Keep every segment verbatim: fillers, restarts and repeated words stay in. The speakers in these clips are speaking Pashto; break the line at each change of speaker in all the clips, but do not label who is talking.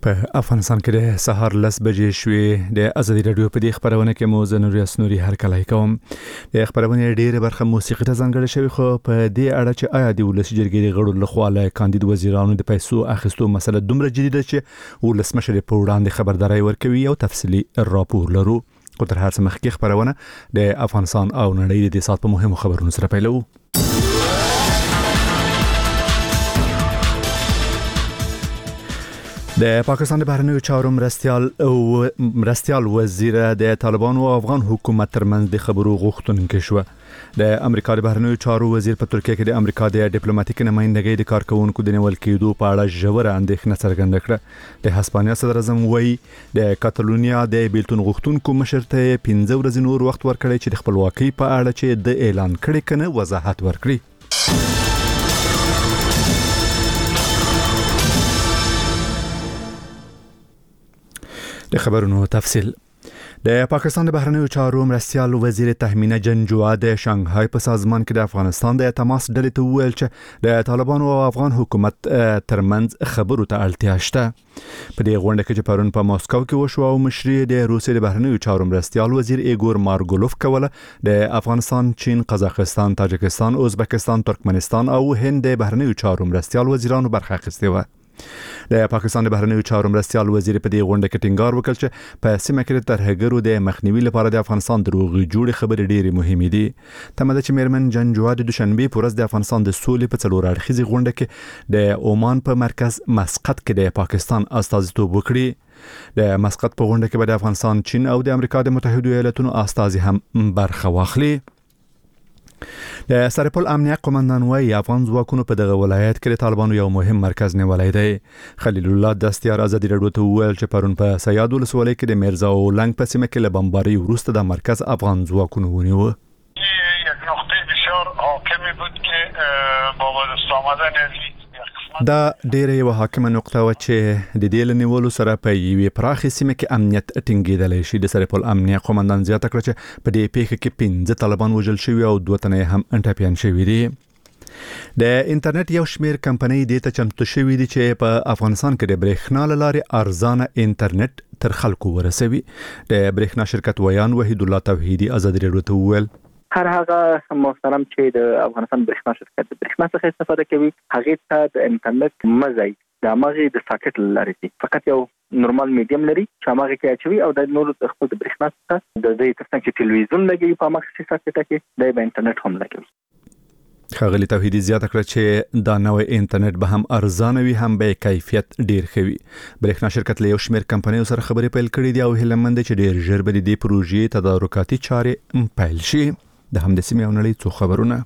په افغانستان کې د سهار لس بجې شوې. د ازادي راډیو په دې خبرونه کې مو زنوري اسنوري هر کله کوم. د خبرونه ډېره برخه موسیقي ته ځانګړې شوی، خو په دې اړه چې آیا د ولسی جرګې د غړو لخوا له کاندید وزیرانو د پیسو اخیستو مسله دومره جدي ده چې ولسمشر په وړاندې خبرداري ورکوي او تفصیلی راپور لرو. خو تر هر څه مخکې خبرونه د افغانستان او نړۍ د سات په مهمو خبرونو سره پیلو. د پاکستان د بهرنیو چارو مرستیال او مرستیال وزیر د طالبانو او افغان حکومت ترمنځ د خبرو غوښتونکې شو. د امریکا د بهرنیو چارو وزیر په ترکیه کې د امریکا د ډیپلوماټیک نمائندګۍ د کارکونکو د نیول کېدو په اړه ژوره اندېښنه څرګنده کړه. د هسپانیا صدر اعظم وایي د کاتالونیا د بیلتون غوښتونکو مشر ته پنځه ورځې نور وخت ورکړی چې د خپلواکۍ په اړه چې د اعلان کړي کنه وضاحت ورکړي. د خبرونو تفصیل. د پاکستان د بهرنیو چارو مرستیال وزیر تهمینه جنجوا د شانګهای په سازمان کې د افغانستان د تماس ډلې ته وویل چې د طالبانو او افغان حکومت ترمنځ خبرو ته اړتیا شته. په دې غونډه کې چې پرون په ماسکو کې وشو او مشري د روسیې د بهرنیو چارو مرستیال وزیر ایګور مارګولوف کوله، د افغانستان، چین، قزاقستان، تاجکستان، ازبکستان، ترکمنستان او هند د بهرنیو چارو مرستیال وزیرانو برخه اخیستې و. د پاکستان د بهرنیو چارو مرستیال وزیر په دې غونډه کې ټینګار وکړ چې په سیمه کې د ترهګرو د مخنیوي لپاره د افغانستان دروغ جوړې خبرې ډېرې مهمې دي. تمه ده چې میرمن جنجوا د دوشنبه په ورځ د افغانستان د سولې په څلور اړخیزه غونډه کې د عمان په مرکز مسقط کې د پاکستان استازیتوب وکړي. د مسقط په غونډه کې به د افغانستان، چین او د امریکا د متحده ایالاتونو استازي هم برخه واخلي. د سرپل امنیه قومندان وایي افغان ځواکونو په دغه ولایت کې د طالبانو یو مهم مرکز نیولی دی. خلیل الله دستیار ازادي راډیو ته وویل چې پرون په سیاد ولسوالۍ کې د میرزا اولنګ په سیمه کې له بمبارۍ وروسته د مرکز افغان ځواکونو ونیو.
یک نقطه بسیار حاکمی بود که با وجود آمدن
دا ډېره یو حاکمه نقطه و چې د دې لنیولو سره په یوې پراخې سیمه کې امنیت ټینګېدلی شي. د سرپل امنیه قومندان زیاته کړه چې په دې پیښه کې پنځه طالبان وژل شوي او دوه تنه هم ټپیان شوي دي. د انټرنیټ یو شمیر کمپنۍ دې ته چمتو شوي دي چې په افغانستان کې د برېښنا له لارې ارزانه انټرنیټ تر خلکو ورسوي. د برېښنا شرکت ویان وحید الله توحیدی ازادي راډیو ته وویل
هر هغه محترم چې د افغانستان برېښنا شرکت د برېښنا څخه استفاده کوي هغه ته د انټرنیټ مزي د ماغي د ساکټ لري فقط یو نورمال میډیم لري چې ماغي کې اچوي او د نور د خپل برېښنا څخه د دې ترڅنګ چې ټلویزیون لګي په ماغي ساکټ کې د انټرنیټ هم لګي.
خغلی توحیدی زیاته کړه چې دا نوې انټرنیټ به هم ارزانه وي هم به کیفیت ډیر خوي. برېښنا شرکت له یو شمیر کمپنیو سره خبرې پیل کړې دي او هیلمند چې ډیر ژر به د دې پروژې تدارکاتي چارې پیل شي. د هم د سیمې او نړۍ څو خبرونه.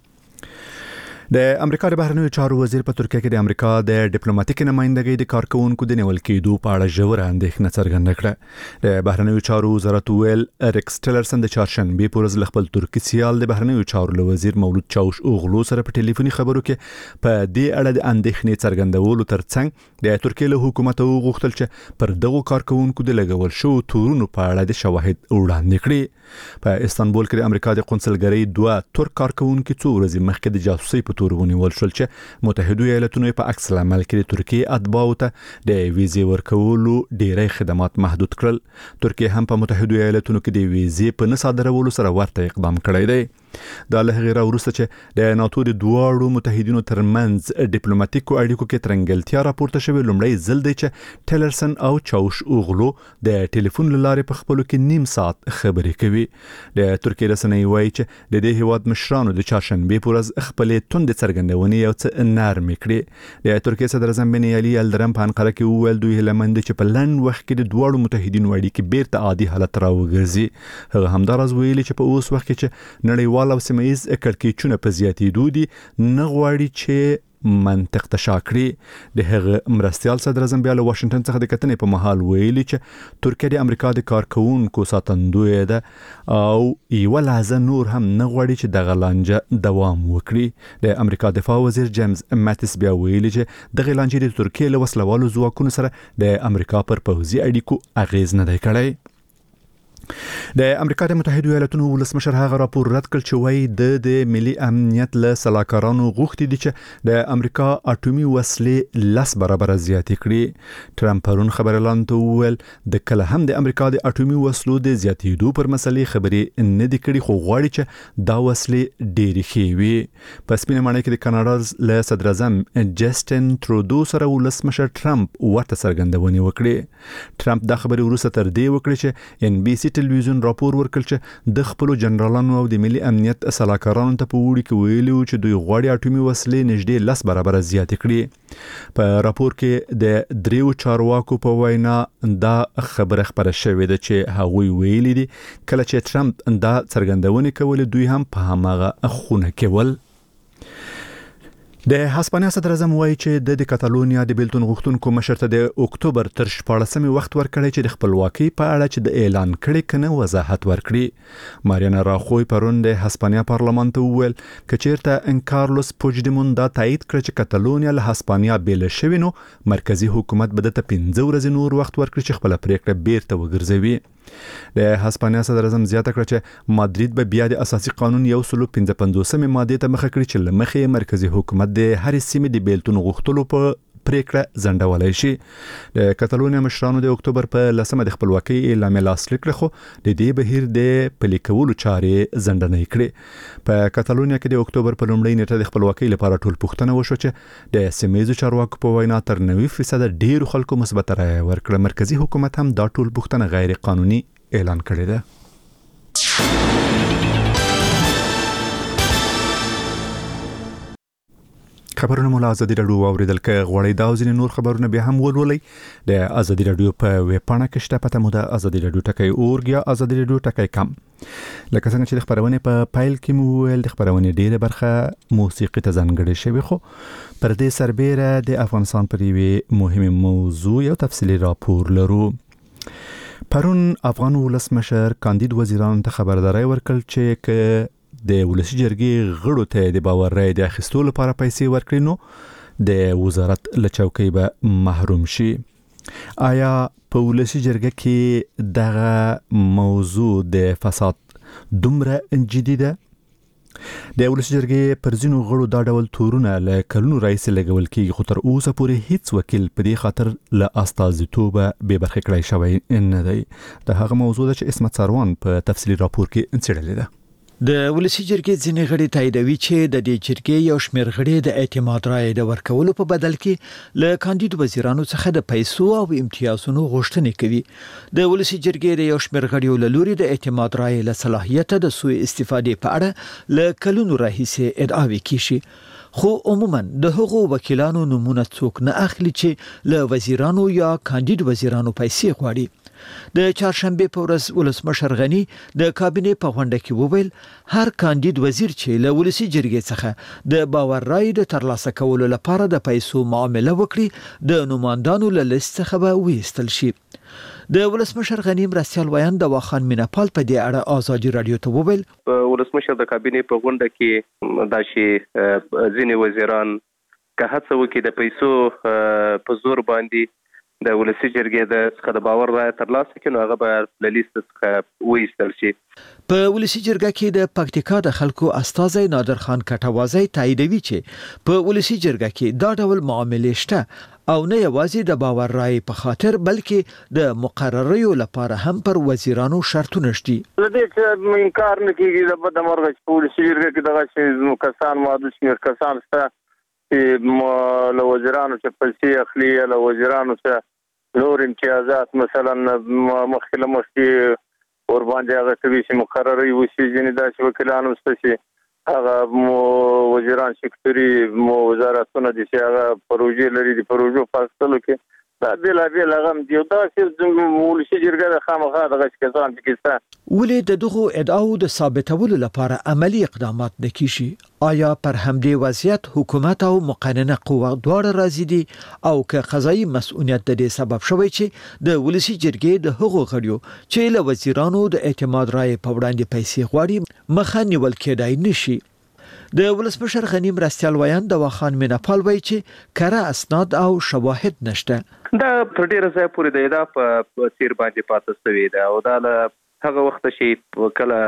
د امریکا د بهرنیو چارو وزیر په ترکیه کې د امریکا د ډیپلوماټیک نمائندګۍ د کارکونکو د نیول کېدو په اړه ژوره اندېښنه څرګنده کړه. د بهرنیو چارو وزارت ویل ریکس ټیلرسن د چهارشنبه په ورځ خپل ترکی سیال د بهرنیو چارو له وزیر مولود چاوش اوغلو سره په ټلیفوني خبرو کې په دې اړه د اندېښنې څرګندولو ترڅنګ د ترکیه له حکومت وغوښتل چې پر دغو کارکونکو د لګول شو تورونو په اړه د شواهد وړاندې کړي. په استانبول کې د امریکا د قونسلګرۍ دوه ترک کارکونکو څو ورځې مخکې د جاسوسي په تور ونیول شول چې متحده ایالاتونو په عکس العمل کې د ترکیه اتباعو ته د ویزې ورکولو ډېری خدمات محدود کړل. ترکیه هم په متحده ایالاتونو کې د ویزې په نه صادرولو سره ورته اقدام کړی دی. دا له هغه وروسته چې د ناتو د دواړو متحدینو ترمنځ ډیپلوماټیکو اړیکو کې ترنګلتیا راپورته شوې لومړی ځل دی چې ټیلرسن او چاوش اوغلو د ټلیفون لارې په خپلو کې نیم ساعت خبرې کوي. د ترکیه رسنۍ وایي چې د دې هیواد مشرانو د چهارشنبه په ورځ خپلې توندې څرګندونې یو څه نرمې کړې. د ترکیه صدر اعظم بن علي الدرم په انقره کې وویل دوی هیلمند چې په لنډ وخت کې د دواړو متحدینو اړیکې بیرته عادي حالت راوګرځي. هغه همداراز ویلي چې په اوس وخت کې چې نړیوال او سیمه‌ایز کړکېچونه په زیاتېدو دي نه غواړي چې منطق ته شاکړي. د هغه مرستیال صدر اعظم بیا له واشنگټن څخه د کتنې په محل ویلي چې ترکیه د امریکا د کارکونکو ساتندوی ده او یو لحظه نور هم نه غواړي چې دغه لانجه دوام وکړي. د امریکا دفاع وزیر جیمز ماتیس بیا ویلي چې دغه لانجه د ترکیه له وسلوالو ځواکونو سره د امریکا پر پوځي اړیکو اغیز نه دی کړی. د امریکا د متحده ایالاتونو ولسمشر هغه راپور رد کړ چې وايي د د ملي امنیت له سلاکارانو غوښتي دي چې د امریکا اټومي وسلې لس برابر زیاتې کړي. ټرمپ پرون خبرلاند ته وویل د کله هم د امریکا د اټومي وسلو د زیاتېدو پر مسلې خبرې نه دي کړي، خو غواړي چې دا وسلې ډېرې ښې وي. په سپینه ماڼۍ کې د کاناډا له صدر اعظم جسټن ترودو سره ولسمشر ټرمپ ورته څرګندونې وکړې. ټرمپ دا خبرې وروسته تر دې وکړې چې ان بي سي ټلویزیون راپور ورکړ چې د خپل جنرالانو او د ملي امنیت سلاکارانو ته په وړي کې ویلي چې دوی غواړي اټومي وسلې نږدې لس برابر زیاتې کړي. په راپور کې د دریو چارواکو په وینا دا خبره خبره شوې ده چې هغوی ویلي دي کله چې ټرمپ دا څرګندونې کولې دوی هم په هماغه خونه کې ول. د هسپانیا صدر اعظم وایي چې د کاتالونیا د بیلتون غوښتونکو مشر ته د اکتوبر تر شپاړسمې وخت ورکړی چې د خپلواکۍ په اړه چې د اعلان کړي کنه وضاحت ورکړي. ماریانا راخوی پرون د هسپانیا پارلمان ته وویل چې چیرته ان کارلوس پوجدیمون دا تایید کړ چې کاتالونیا له هسپانیا بیل شوی نو مرکزی حکومت به د پنځه ورځې نور وخت ورکړي چې خپل پریکړه بیرته وګرځوي. د هسپانیا صدر اعظم زیاته کړ چې مادرید به بیا د اساسي قانون یو سل پنځه پنځوسمې ماده ته مخه کړي چې لمخې مرکزی حکومت د هرې سیمې د بیلتون غوښتلو په پریکړه ځنډولای شي. د کاتالونیا مشرانو د اکتوبر په لسمه د خپلواکۍ اعلامیه لاسلیک کړ، خو د دې بهیر د پلي کولو چارې ځنډنې کړې. په کاتالونیا کې د اکتوبر په لومړۍ نیټه د خپلواکۍ لپاره ټول پوښتنه وشو چې د سیمه‌ییزو چارواکو په وینا تر نوي فیصد ډیرو خلکو مثبت رایه ورکړه. مرکزی حکومت هم دا ټول پوښتنه غیر قانوني اعلان کړې ده. خبرونه مولا ازادي رادیو اوریدل کې غوړې دا ځینې نور خبرونه به هم ولولئ. د ازادي رادیو په ویب پاڼه کې شته، پته مو د ازادي رادیو ټکی اورګ یا ازادي رادیو ټکی کم. لکه څنګه چې د خبرونه په پایل کې مو ویل د خبرونه ډیره برخه موسیقي ته ځانګړې شوی، خو پر دې سربېره د افغانستان پر یوه مهمه موضوع یو تفصیلی راپور لرو. پرون افغان ولسمشر کاندید وزیرانو ته خبرداري ورکړل چې ک د ولسی جرګې غړو ته د باور رای د اخیستلو لپاره پیسې ورکړي نو د وزارت له چوکۍ به محروم شي. آیا په ولسی جرګه کې دغه موضوع د فساد دومره جدي ده؟ د ولسی جرګې پر ځینو غړو دا ډول تورونه له کلونو راځي لګول کېږي، خو تر اوسه پورې هیڅ وکیل په دې خاطر له استازیتوب به برخه کړی شوی نه دی. د هغه موضوع چې اسمت سروان په تفصیلی راپور کې انڅړلې ده.
د ولسی جرګې ځینې غړي تاییدوي چې د دې جرګې یو شمېر غړي د اعتماد رایې د ورکولو په بدل کې له کاندید وزیرانو څخه د پیسو او امتیازونو غوښتنې کوي. د ولسی جرګې د یو شمېر غړي له لوري د اعتماد رایې له صلاحیت د سوء استفادې په اړه له کلونو راهیسې ادعاوې کیږي، خو عموما د هغو وکیلانو نمونه څوک نه اخلي چې له وزیرانو یا کاندید وزیرانو پیسې غواړي. د چهارشنبه په ورځ ولسمشر غنی د کابینې په غونډه کې وویل هر کاندید وزیر چې له ولسی جرګې څخه د باور رای د ترلاسه کولو لپاره د پیسو معامله وکړي د نوماندانو له لیست څخه به وایستل شي. د ولسمشر غنی مرستیال ویان د واخان میناپال په دې اړه ازادي رادیو ته وویل
ولسمشر د کابینې په غونډه کې دا شی ځینې وزیران که هڅه وکړي د پیسو په زور باندې د ولسی جرګې د څخه د باور رای ترلاسه کړي نو هغه به له لیست څخه وایستل شي.
په ولسی جرګه کې د پکتیکا د خلکو استازي نادر خان کټوازی تاییدوي چې په ولسی جرګه کې دا ډول معاملې شته او نه یوازې د باور رای په خاطر بلکې د مقرریو لپاره هم پر وزیرانو شرطونه شته.
د دې انکار نه کیږي د بدمرغه په ولسی جرګه کې دغه شی کسان ماده شمیر کسان شته چې له وزیرانو چې پیسې اخلي له وزیرانو څخه نور امتیازات مثلا مخکله مخکې ور باندې هغه کوي چې مقرري وشي ځینې داسې وکیلانو شته چې هغه وزیران سکتوري وزارتونه دي چې هغه پروژې لري د پروژو فاصلو کې دا بلا بلا غم دی دا چې ولسی جرګه د خامخا دغه کسان کې
ولې د دغو ادعاو د ثابتولو لپاره عملی اقدامات نکېږي؟ آیا پر همدې وضعیت حکومت او مقننه قوه دواړه راضي دي او که قضایي مسؤلیت د دې سبب شوی چې د ولسی جرګې د هغو غړیو چې له وزیرانو د اعتماد رای په وړاندې پیسې غواړي مخه نیول کېدای نشي؟ د ولسمشر غنی مرستیال ویان د واخان میناپال وایي چې کره اسناد او شواهد نشته.
دا پر ډیره ځای پورې د ادا په سیر باندې پاتې شوی دی او دا له هغه وخت چې کله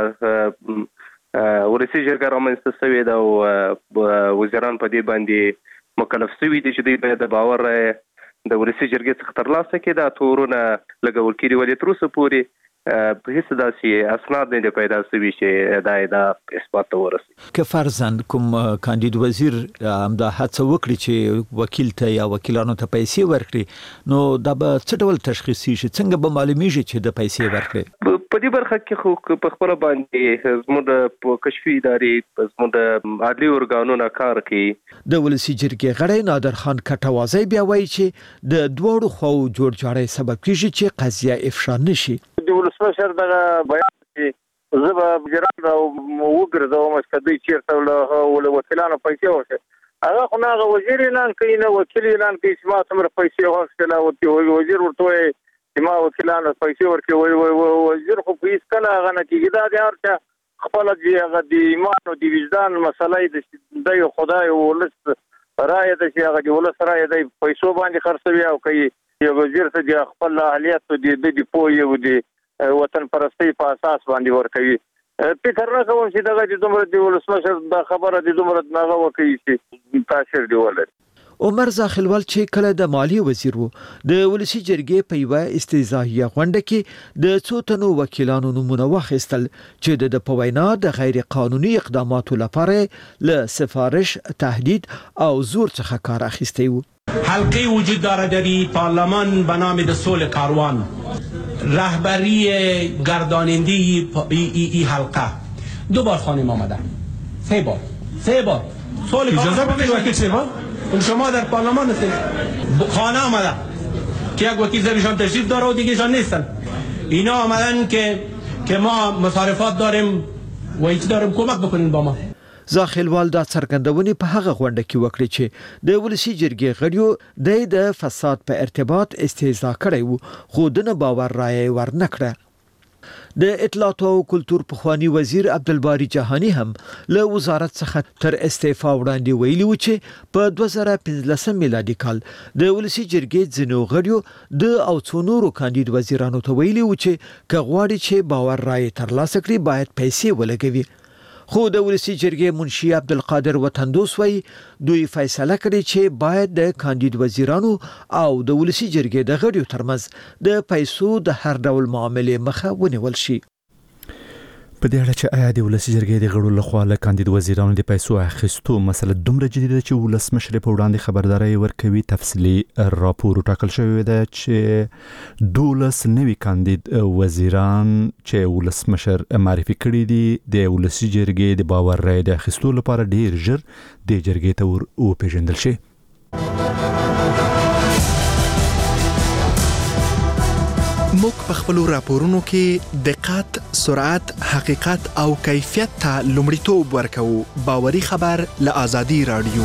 ولسی جرګه رامنځته شوې ده او وزیران په دې باندې مکلف شوي دي چې دوی باید د باور رایه د ولسی جرګې څخه ترلاسه کړي. دا تورونه لګول کېدي ولې تر اوسه پورې په هیڅ داسې اسناد نه پیدا شوي چې دا د اثبات ته ورسي.
که فرضاً کوم کاندید وزیر همدا هڅه وکړي چې وکیل ته یا وکیلانو ته پیسې ورکړي نو دا به څه ډول تشخیصي شي؟ څنګه به معلومیږي چې د پیسې ورکړي؟
په دې برخه کې خو په خپل باندې زموږ د کشفي ادارې زموږ د عدلي ارګانونو کار کوي.
د ولسی جرګې غړی نادر خان کټوازی بیا وایي چې د دوړو خو جوړ جاړی سبب کیږي چې قضیه افشا نشي.
د ولسمشر دغه بیان چې زه به وزیران او وګرځوم چې دوی چیرته له وکیلانو پیسې ورکړي، هغه خو نه وزیر اعلان کوي نه وکیل اعلان کوي چې ما څومره پیسې واخیستل او وزیر ورته وایي چې ما وکیلانو پیسې ورکړي. وزیر خو په هیڅ کله هغه نه کېږي. دا د هر چا خپله چې هغه د ایمان او د وجدان مسله د خدای او ولس رایه ده چې هغه د ولس رایه د پیسو باندې خرڅوي او کوي یو وزیر ته د خپل اهلیت او د پوهې او د وطن پرستۍ په اساس باندې ورکوي. فکر نه کوم چې دغه د دومره د ولسمشر دا خبره د دومره ناغه وکړي چې تاثیر دی ولري.
عمر زاخلوال چې کله د مالیې وزیر وو د ولسی جرګې په یوه استیزاهیه غونډه کې د څو تنو وکیلانو نومونه واخیستل چې د پوینا د غیر قانوني اقداماتو لپاره له سفارش، تهدید او زور څخه کار اخیستی وو.
حلقه وجود داره در پارلمان به نام د صلح کاروان، رهبری گرداننده ای, ای, ای حلقه دو بار خانم آمدن، سه بار سه بار صلح اجازه بدید وکیل سه بار شما در پارلمان هستید، خانه آمدن که یک وکیل زنشان تشریف داره و دیگهشان نیستن. اینا آمدن که که ما مصارفات داریم و هیچ داریم کمک بکنین با ما.
زاخلوال دا څرګندونې په هغه غونډه کې وکړي چې د ولسی جرګې غړیو د فساد په ارتباط استهزاء کړی وو خو د نه باور رایه ورنکړه. د اطلاعات او کلتور پخوانی وزیر عبدالباری جهانی هم له وزارت څخه تر استعفا وړاندې ویلي و چې په دوه زره پنځلسم میلادي کال د ولسی جرګې ځینو غړیو د او څو نورو کاندید وزیرانو ته ویلي و چې که غواړي چې باور رایه ترلاسه کړي باید پیسې ولګوي. خو د ولسی جرګې منشي عبدالقادر وطندوس وایي دوی فیصله کړې چې باید د کاندید وزیرانو او د ولسی جرګې د غړیو ترمنځ د پیسو د هر ډول معاملې مخه ونیول شي.
په دې اړه چې آیا د ولسی جرګې د غړو لخوا له کاندید وزیرانو د پیسو اخیستو مسله دومره جدي ده چې ولسمشر په وړاندې خبرداري ورکوي. تفصیلي راپور ټاکل شوی دی چې دولس نوي کاندید وزیران چې ولسمشر معرفي کړي دي د ولسی جرګې د باور رایې د اخیستو لپاره ډیر ژر د جرګې ته ور وپیژندل شي.
موږ په خپل راپورونو کې دقت، سرعت، حقیقت او کیفیت ته لومړیتوب ورکوو. باوري خبر له آزادي رادیو.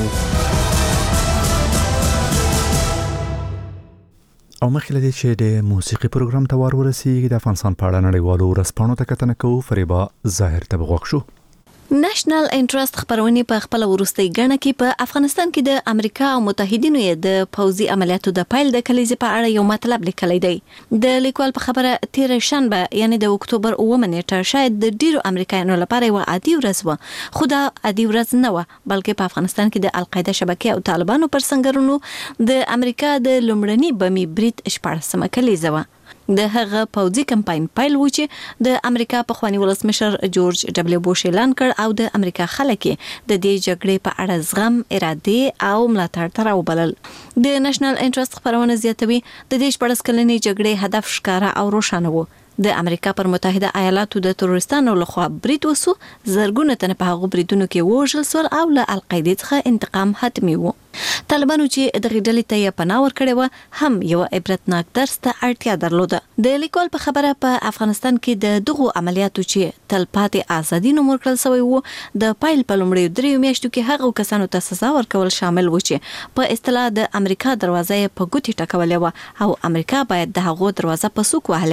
او مخکې له دې چې د موسیقي پروګرام ته ور ورسیږي د افغانستان په اړه نړیوالو ورځپاڼو ته کتنه کوو. فریبا ظاهر ته غوښ شو.
نېشنل انټرست خبرونه په خپل ورستۍ غړنه کې په افغانستان کې د امریکا او متحدینو د پوځي عملیاتو د پایل د کلیزې په اړه یو مطلب لیکلی دی. د لیکوال په خبره تیر شنبه یعنی د اکتوبر اووه نیټه شاید د ډیرو امریکایانو لپاره یو عادي ورځ و، خو دا عادي ورځ نه و بلکې په افغانستان کې د القاعده شبکې او طالبانو پر سنگرونو د امریکا د لومړني بمي برید شپاړسمه کلیزه و. د هغه پوځي کمپاین پایل و چې د امریکا په خواني ولسمشر جورج ډبلیو بوش اعلان کړ او د امریکا خلک د دې جګړې په اړه زغم، اراده او ملاتړ ته راوبلل. د نېشنل انټرست خبرونه زیاتوي د دې شپږ کلنې جګړې هدف ښکاره او روښانه و. د امریکا پر متحده ایالاتو د تروریستانو لخوا برید وسو، زرګونه تنه په هغو بریدونو کې وژل سول او له القاعده څخه انتقام حتمی و. طالبانو چې د غډلې ته یې پناه ورکړې و هم یو عبرتناک درس ته اړتیا درلوده. د لیکوال په خبره په افغانستان کې د دغو عملیاتو چې تلپاتې ازادي نوم ورکړل شوی وو د پایل په لومړیو دریو میاشتو کې هغو کسانو ته سزا ورکول شامل و چې په اصطلاح د امریکا دروازه په ګوتې ټکولې و او امریکا باید د هغو دروازه په سوک وهلې وای.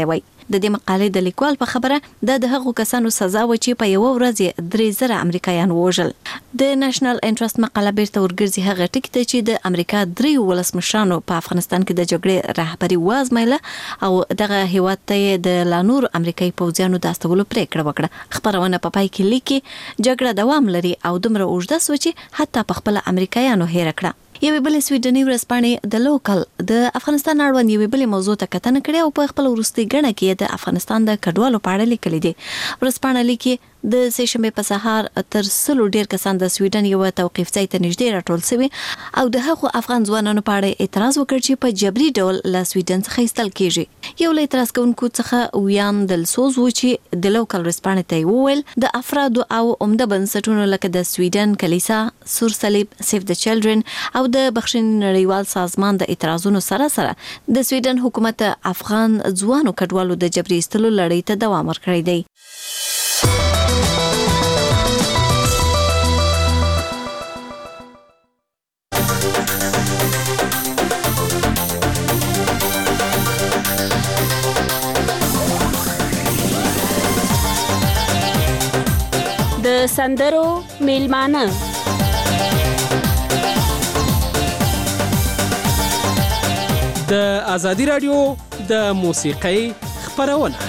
د دې مقالې د لیکوال په خبره د هغو کسانو سزا و چې په یو ورځ درې زره امریکایان وژل. د نېشنل انټرست مقاله بیرته ورګرځي هغه ټکی ته چې د امریکا درې ولسمشرانو په افغانستان کې د جګړې رهبری وازمایله او دغه هیواد ته د لانور امریکایي پوځیانو د استولو پریکړه وکړه. خبرونه په پای کې لیکي جګړه دوام لري او دومره اوږده سوه چې حتی په خپل امریکایانو هېر کړه. یوې بلې سویډني ورځپاڼې د لوکل د افغانستان اړوند یوې بلې موضوع ته کتنه کړې او په خپل وروستي ګڼه کې د افغانستان د کډوالو په اړه لیکلي دي. ورځپاڼه لیکي د سې شنبې په سهار تر سلو ډیر کسان د سویډن یو توقیف ځای ته نږدې راټول شوي او د هغو افغان ځوانانو په اړه اعتراض وکړ چې په جبري ډول له سویډن څخه ایستل کیږي. یو له اعتراض کوونکو څخه ویان دلسوز و چې د لوکل ورځپاڼې ته وویل د افرادو او عمده بنسټونو لکه د سویډن کلیسا، سور صلیب، سیف د چلډرن او د بخښنې نړیوال سازمان د اعتراضونو سره سره د سویډن حکومت افغان ځوانو کډوالو د جبري ایستلو لړۍ ته دوام ورکړی دی.
د سندرو میلمانه
د ازادي رادیو د موسیقۍ خبرونه.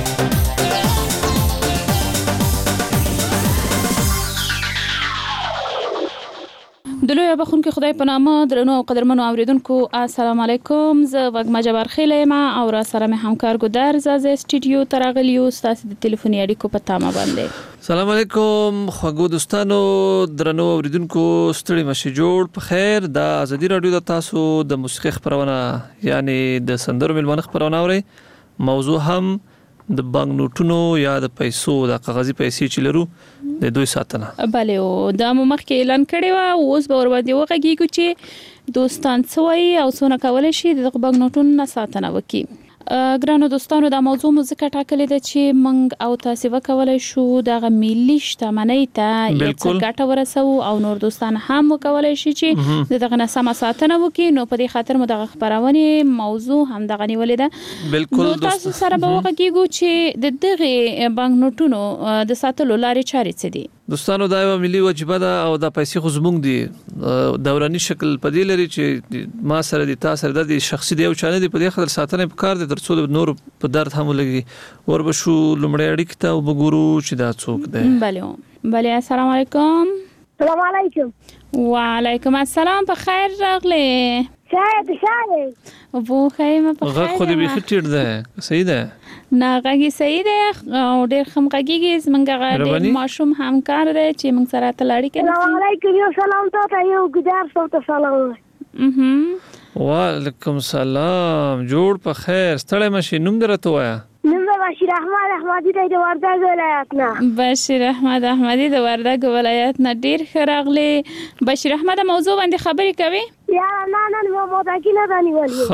د لوی بخونکو خدای په نامه درنو او قدرمنو اوریدونکو السلام علیکم. زه وګما جبار خیلم او را سره مې همکار ګودر زازه استودیو ترغلیو ستاسو د ټلیفوني اړیکو په تمه باندې.
سلام علیکم خوږو دوستانو درنو اوریدونکو ستړي مشه جوړ په خیر. د ازادي رادیو د تاسو د موسیقي خبرونه یعنی د سندرو ملمنه خبرونه اوري. موضوع هم د بانک نوټونو یا د پیسو د کاغذي پیسې چې لرو د دوی ساتنه.
بله او دا مخکې اعلان کړی و اوس به ور باندې وغږیږو چې دوستان څوي او څونه کولای شي د بانک نوټونو نه ساتنه وکړي. ګرانو دوستانو دا موضوع مو ځکه ټاکلې ده چې موږ او تاسو وکولای شو دغه ملي شتمنۍ ته یو څه ګټه ورسو او نور دوستان هم وکولای شي چې دغه نه سم ساتنه وکړي. نو په دې خاطر مو دغه خبرونه موضوع هم دغه نیولې ده.
بالکل
تاسو سره به وغږیږو چې د دغه بانک نوټونو د ساتلو لارې چارې څه دي.
دوستانو دا یو ملي واجبه ده او د پیسې خو زموږ دي دوراني شکل په دې لري چې ما سره دي تاسو سره د شخصي دی او چانه دي په دې خاطر ساتنه په کار دي ترڅو د نور په درد هم لګي. ور به شو لمړی اړیک ته وګورو چې دا څوک دی.
بله بله السلام علیکم.
السلام علیکم.
وعلیکم السلام. په خیر راغلی.
شاید شاید
وو خیمه په خیر.
غږ خو دې به ټیټ ده صحیح ده.
نه غږی صحیح ده او ډېر خم غږیږي زمونږ غږ ماشوم همکار دی چې موږ سره تلاړی کوي.
السلام علیکم. یو سلام ته یو ګدار ته سلام.
اها
وعلیکم السلام. جوړ په خیر. ستړی مشي. نوم درته وایا؟
نوم بشیر احمد احمدی دی د وردګ ولایت نه.
بشیر احمد احمدی د وردګ ولایت نه. ډیر ښه راغلی بشیر احمد. موضوع باندې خبرې کوي؟
یا نه نه نو مو دا کې نه دانیولې.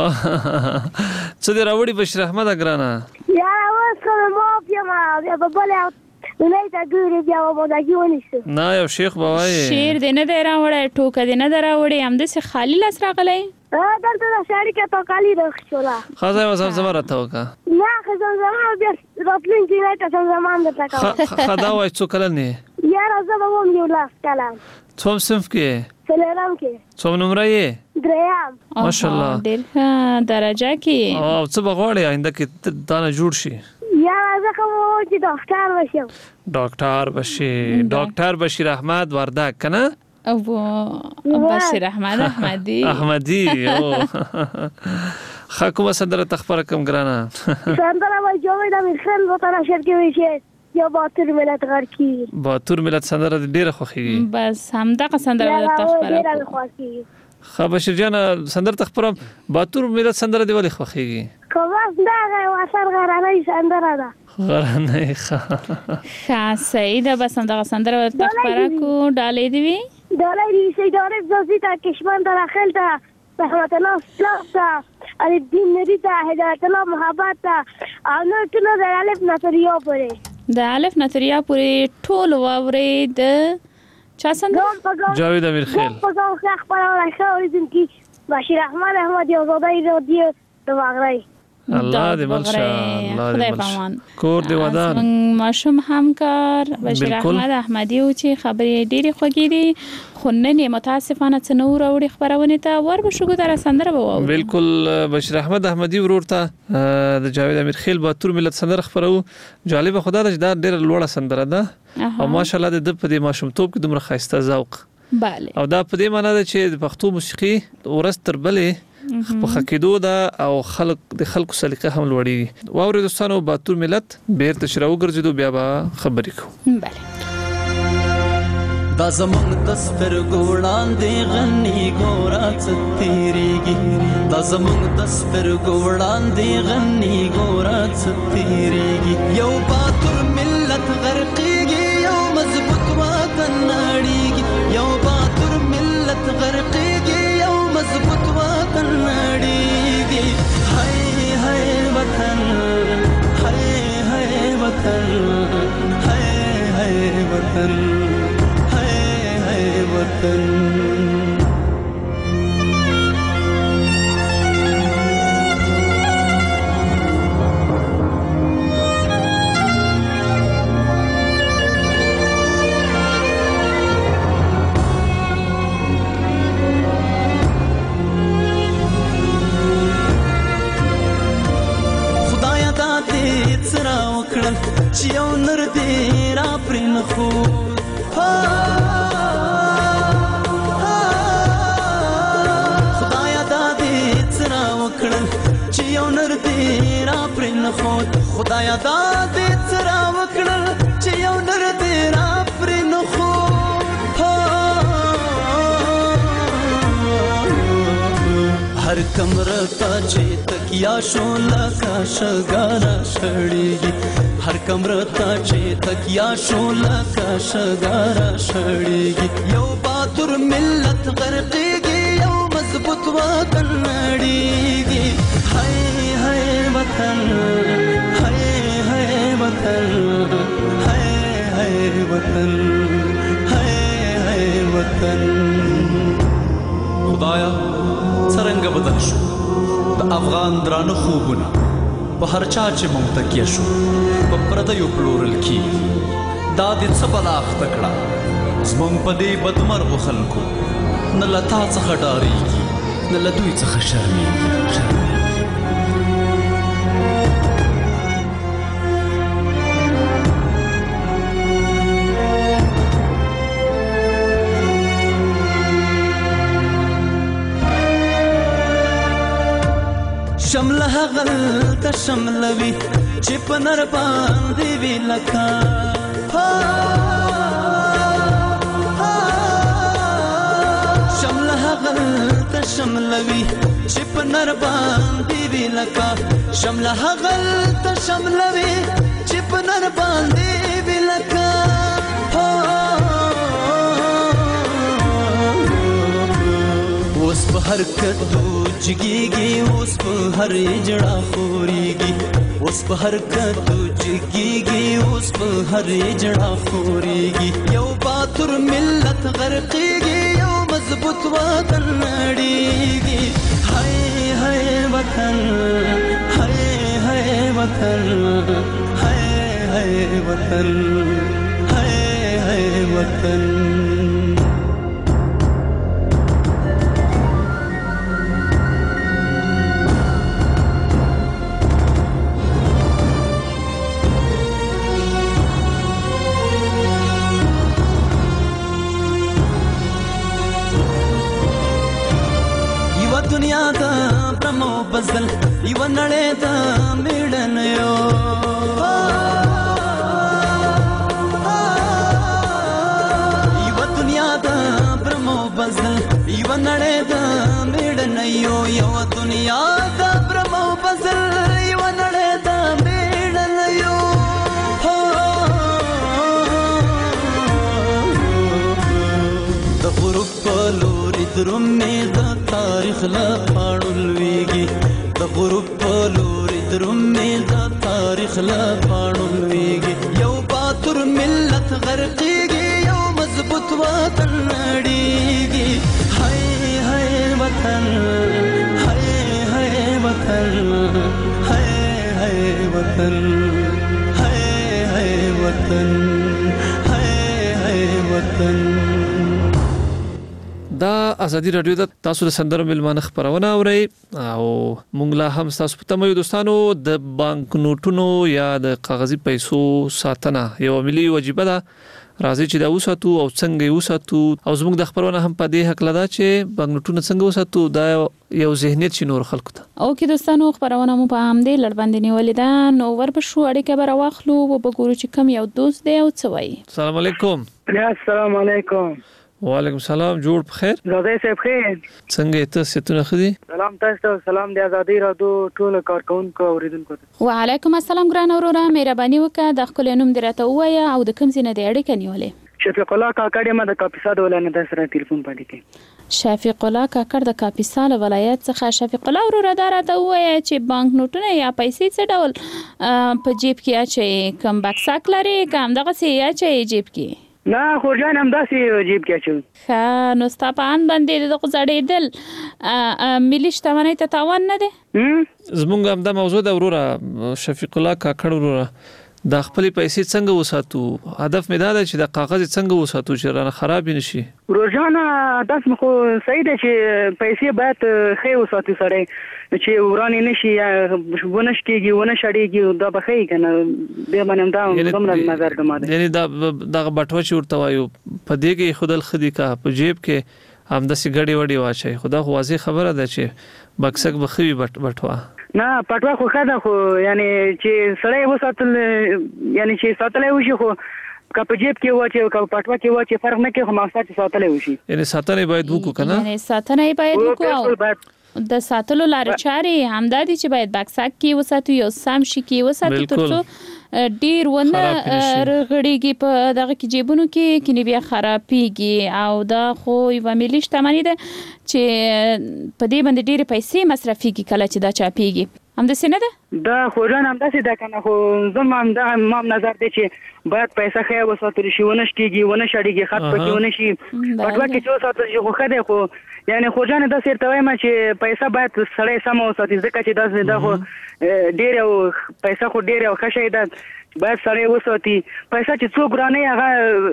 څه دی راوړي بشیر احمد ګرانه؟
یا اوس کوم مو بیا ما بیا بل نه تا ګوري بیا مو دا کې ونیسه.
نه یو شیخ بوای
شیر دې نه دی راوړی ټوکه دې نه دی راوړی هم دې خالی لاس راغلی.
ا دلته د سړی کې تو کالی راخښولا.
خدای وسم زما راته وکا.
نه خدای زما بیا راتلین کې نه تاسو زمان د تکا.
خدای وای څو کله نه.
یا راځه به مو یو لاس کلام.
څوم صنف کې؟
څلورم کې.
څوم نمبر یې؟
دریم.
ماشاءالله.
ډېر ښه درجه کې.
او څه بغواړي آینده کې دانه جوړ شي؟
یا راځه کوم چې ډاکټر بشم.
ډاکټر بشي. ډاکټر بشیر احمد وردګ کنه؟
او بشیر احمد احمدی.
احمدی او خاکو سندره تخبر کم ګرانه.
سندره وای جوړه د میخن وته نشر کې ویشه یا باتور ملت غر کی.
باتور ملت سندره ډیره خوخیږي.
بس همدغه سندره د تخبر.
ډیره خوخیږي.
خبشیر جان سندره تخبرم باتور ملت سندره دی ولې خوخیږي؟
کومه دا واسر غرانه سندره ده.
غرانه ښه.
ښه صحیح ده. بس همدغه سندره تخبر کو ډالې دی وی.
دولای دی سیداره زوزیتا کشمن داخل تا رحمت الله اسلام تا علی الدین نری تا هدایت الله محبت تا انو ټول د الف نصریا پورې
د الف نصریا پورې ټول واوري د چا څنګه
جاوید امیر خیل
په ځو خبر ولا خو دې کی بشیر احمد احمد یو زادای رادیو د واغړی
الله دې منشه الله دې منشه کور دې ودان
زموږ ماشوم همکار بشیر احمد احمدی او چې خبرې ډېرې خوږې دي خو نن یې متاسفانه څه نه وروړي خبرونه ته ور بشو در سندره به و
بالکل بشیر احمد احمدی ورور ته د جاوید امیر خیل باتور ملت سندره خبرو جالب خدا د ډېر لوړه سندره ده او ماشاءالله د په دې ماشومتوب کې دومره خاسته ذوق
bale
او دا په دې معنی ده چې د پښتو موسیقي ورځ تر بلې په خکېدو ده او خلک د خلکو سلیقه هم لوړېږي واورې دوستانو باتور ملت بیرته چې راوګرځېدو بیا به خبرې کوو
bale
دا زمونږ د سترګو وړاندې غني ګوره څه تېرېږي دا زمونږ د سترګو وړاندې غني ګوره څه تېرېږي یو باتور ملت غرقېږي یو مضبوط وطن نړېږي یو باتور ملت غرقېږي یو مضبوط وطن نړېږي هاي هاي وطن هاي هاي وطن هاي هاي وطن وطن خدایا دا دې څرا وکړل چې یو نر دې را پرې نه خو خدایا دا دې څرا وکړل چې یو نر دې را پرې نه خو هر کمره ته چې تکیا شو لکه شګاره شړېږي هر کمره ته چې تکیا شو لکه شګاره شړېږي یو باتور ملت غرقېږي یو مضبوط وطن نړېږي هاي هاي وطن وطن هاي هاي وطن هاي هاي وطن خدایا څرنګه بدل شو د افغان درانه خوبونه په هر چا چې مونږ تکیه شو په پردیو پلورل کی دا دې څه بلا اخته کړه زمونږ په دې بدمرغو خلکو نه له تا څخه ډارېږي نه له دوی څخه شرمېږي شمله هغل ته شملوي چې په نر باندې وی لکه شمله هغل ته شملوي چې په نر باندې وی لکه شمله هغل ته شملوي چې په نر باندې وی لکه اوس په هر کدو جګيږي اوس په هر جړه خوريږي اوس په هر کدو جګيږي اوس په هر جړه خوريږي یو باتور ملت غرقېږي یو مضبوط وطن نړېږي هاي هاي وطن هاي هاي وطن هاي هاي وطن هاي هاي وطن دنیا دا برمو بزل یو نړۍ دا میړن یو یو دنیا دا برمو بزل یو نړۍ دا میړن یو یو دنیا دا برمو بزل یو نړۍ دا میړن یو د غروب په لوري درومې د تاریخ لا پاړل ویږي د غروب په لوري درومې د تاریخ لا پاړل ویږي یو باتور ملت غرقېږي یو مضبوط وطن نړېږي هاي هاي وطن هاي هاي وطن هاي वतन है है वतन है है वतन
دا ازادي رادیو د تاسو د سندرو ملمانه خبرونه اوري او مونږ لا هم تاسو په تمه یو دوستانو د بانک نوټونو یا د کاغذي پیسو ساتنه یو ملي واجب ده راځي چې دا وساتو او څنګه یې وساتو او زموږ د خبرونه هم په دې حق لدا چې بانک نوټونه څنګه وساتو دا یو ذهنیت چې نور خلکو ته
او کې دوستانو خبرونه مو په هم دې لړبندې نیولې ده نو ور به شو اړیکه به راوخلو او وګورو چې کم یو دوست دی او څه وایي.
السلام علیکم.
السلام علیکم.
وعلیکم السلام. جوړ په خیر.
زاده صاحب خیر.
څنګه ته ستونه خدي؟
سلام تاسو ته. سلام د ازادي رادیو ټول کارکونکو اوریدونکو ته.
وعلیکم السلام ګران اوروره مهرباني وکړه د خپل نوم درته وایا او د کوم ځای نه د اړیکه نیولې؟
شفیق الله کاکړ ما د کاپیسا د ولایت د سره ټلیفون پاتې کی.
شفیق الله کاکړ د کاپیسا ولایت څخه. شفیق الله اوروره درته وایا چې بانک نوټونه یا پیسې څه ډول په جیب کې اچي کم بکساک لري کم دغه سي اچي جیب کې؟
نه خو جان هم داسې جیب کې اچو.
ښه نو ستا په ان باندې د غزړېدل ملي شتمنۍ ته تاوان نه دی؟
زمونږ هم دا موضوع د وروره شفیق الله کاکړ وروره د خپل پیسې څنګه وساتو هدف مې دا دی چې د کاغذ څنګه وساتو چې رانه خراب نشي.
روزانه تاسو خو صحیح ده چې پیسې باید ښه وساتو سره چې ورانه نشي یا ونش کېږي ونه شړېږي دا به ښه کنه به باندې دا کوم نظر کوم
یعنی دا د بټوه چې ورته وایو په دې کې خودل خدي کا په جیب کې هم د سیګړې وړي واچي خدا خو واضح خبره ده چې بکسک بخوي بټوه
نه پټوا خو خدا خو یعنی چې سړی وساتل یعنی چې ساتلای وشي خو که په جیب کې واچي او که پټوا کې واچي فرق نه کوي خو مقصد ساتلای وشي.
یعنی ساتنه باید وکړو کنه؟
یعنی ساتنه باید وکړو د ساتلو لارې چارې همدا دي چې باید بکسک کې وساتو یو سم شي کې وساتو ترڅو ډیر ونه رغړیږي په دغه کې جیبونو کې کینی بیا خرابېږي او دا خو یو ملي شتمنۍ ده چې په دې باندې ډېر پیسې مصرفيږي کله چې دا چاپېږي هم د سینه ده
دا خو جان هم داسې ده کنه خو زما هم دا مام نظر دی چې باید پیسې خیا وساتل شي ونه شتيږي ونه شړېږي خط پکې ونه شي پټوا کې چې وساتل شي خو خده خو یعنی خو جان دا سره وایم چې پیسې باید سړی سم وساتي ځکه چې دا دا خو ډېر او پیسې خو ډېر او خشه ده باید سړی وساتي پیسې چې څوک ورانه هغه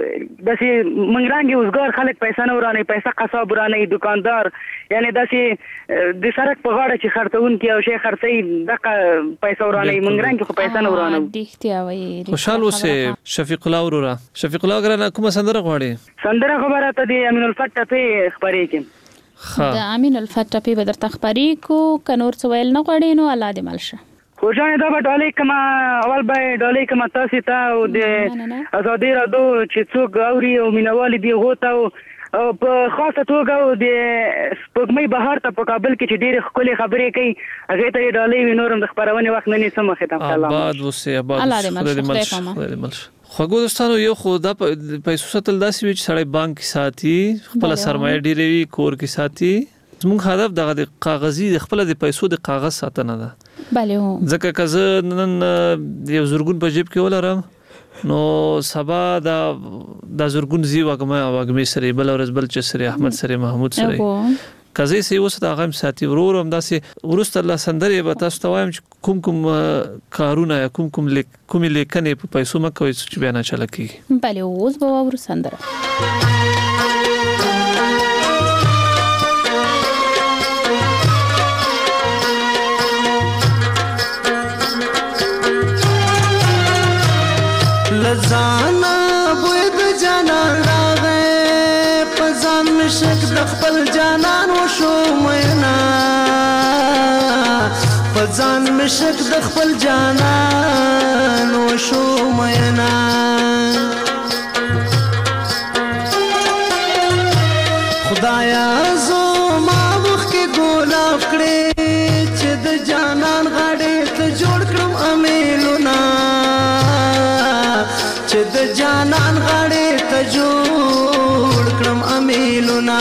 داسې منګرانګي وزګار خلک پیسې نه ورانه پیسې قصاب ورانه دکاندار یعنی داسې د سړک په غاړه چې خرڅون کې او شي خرڅي دغه پیسې ورانه منګرانګي خو پیسې نه ورانه
ډیختیا وایي.
خوشحال اوسه شفیق الله وروره. شفیق الله غره کومه سندره غواړي؟
سندره خبره ته دی امین الفتح په خبرې کې
د امین الفتح په بدر تخبري کو کنور سویل نه غواړي نو الله دې ملشه.
خو جان دا به ډالۍ کما اول به ډالۍ کما تاسو ته او د ازادي رادیو چې څوک اوري او مینوالي دی غوته او په خاصه توګه د سپوږمۍ بهار ته په کابل کې چې ډېر خولي خبرې کوي هغه ته ډالۍ وینورم د خبرونه وخت نه سم ختم کړم.
آباد وسه آباد خوګو دوستانو یو خو دا پیسې ساتل داسې وي چې سړی بانک کې ساتي خپل سرمایه ډېروي کور کې ساتي زموږ هدف دغه د کاغذي د خپل د پیسو د کاغذ ساتنه ده.
بله هو
ځکه که زه نن یو زرګون په جیب کې ولرم نو سبا دا د زرګون زی وګمه وګمه سره بل ورځ بل چې سره احمد سره محمود سره کزې سي اوس دا غم ساتي ورور هم داسې ورست الله سندرې به تاسو ته وایم چې کوم کوم کارونه کوم کوم لیک کوم لیکنې په پیسو مکوي چې بیان چل کی.
بله اوس به ور سندره
لزانا بوی د جانان راغې پزان مشک د خپل جانان وشو مینا پزان مشک د خپل جانان وشو مینا خدایا زو ما مخ کې ګلاب کړې چې د جانان غاړې ته جوړ کړم امیلونه چې د جانان غاړې ته جوړ کړم امیلونه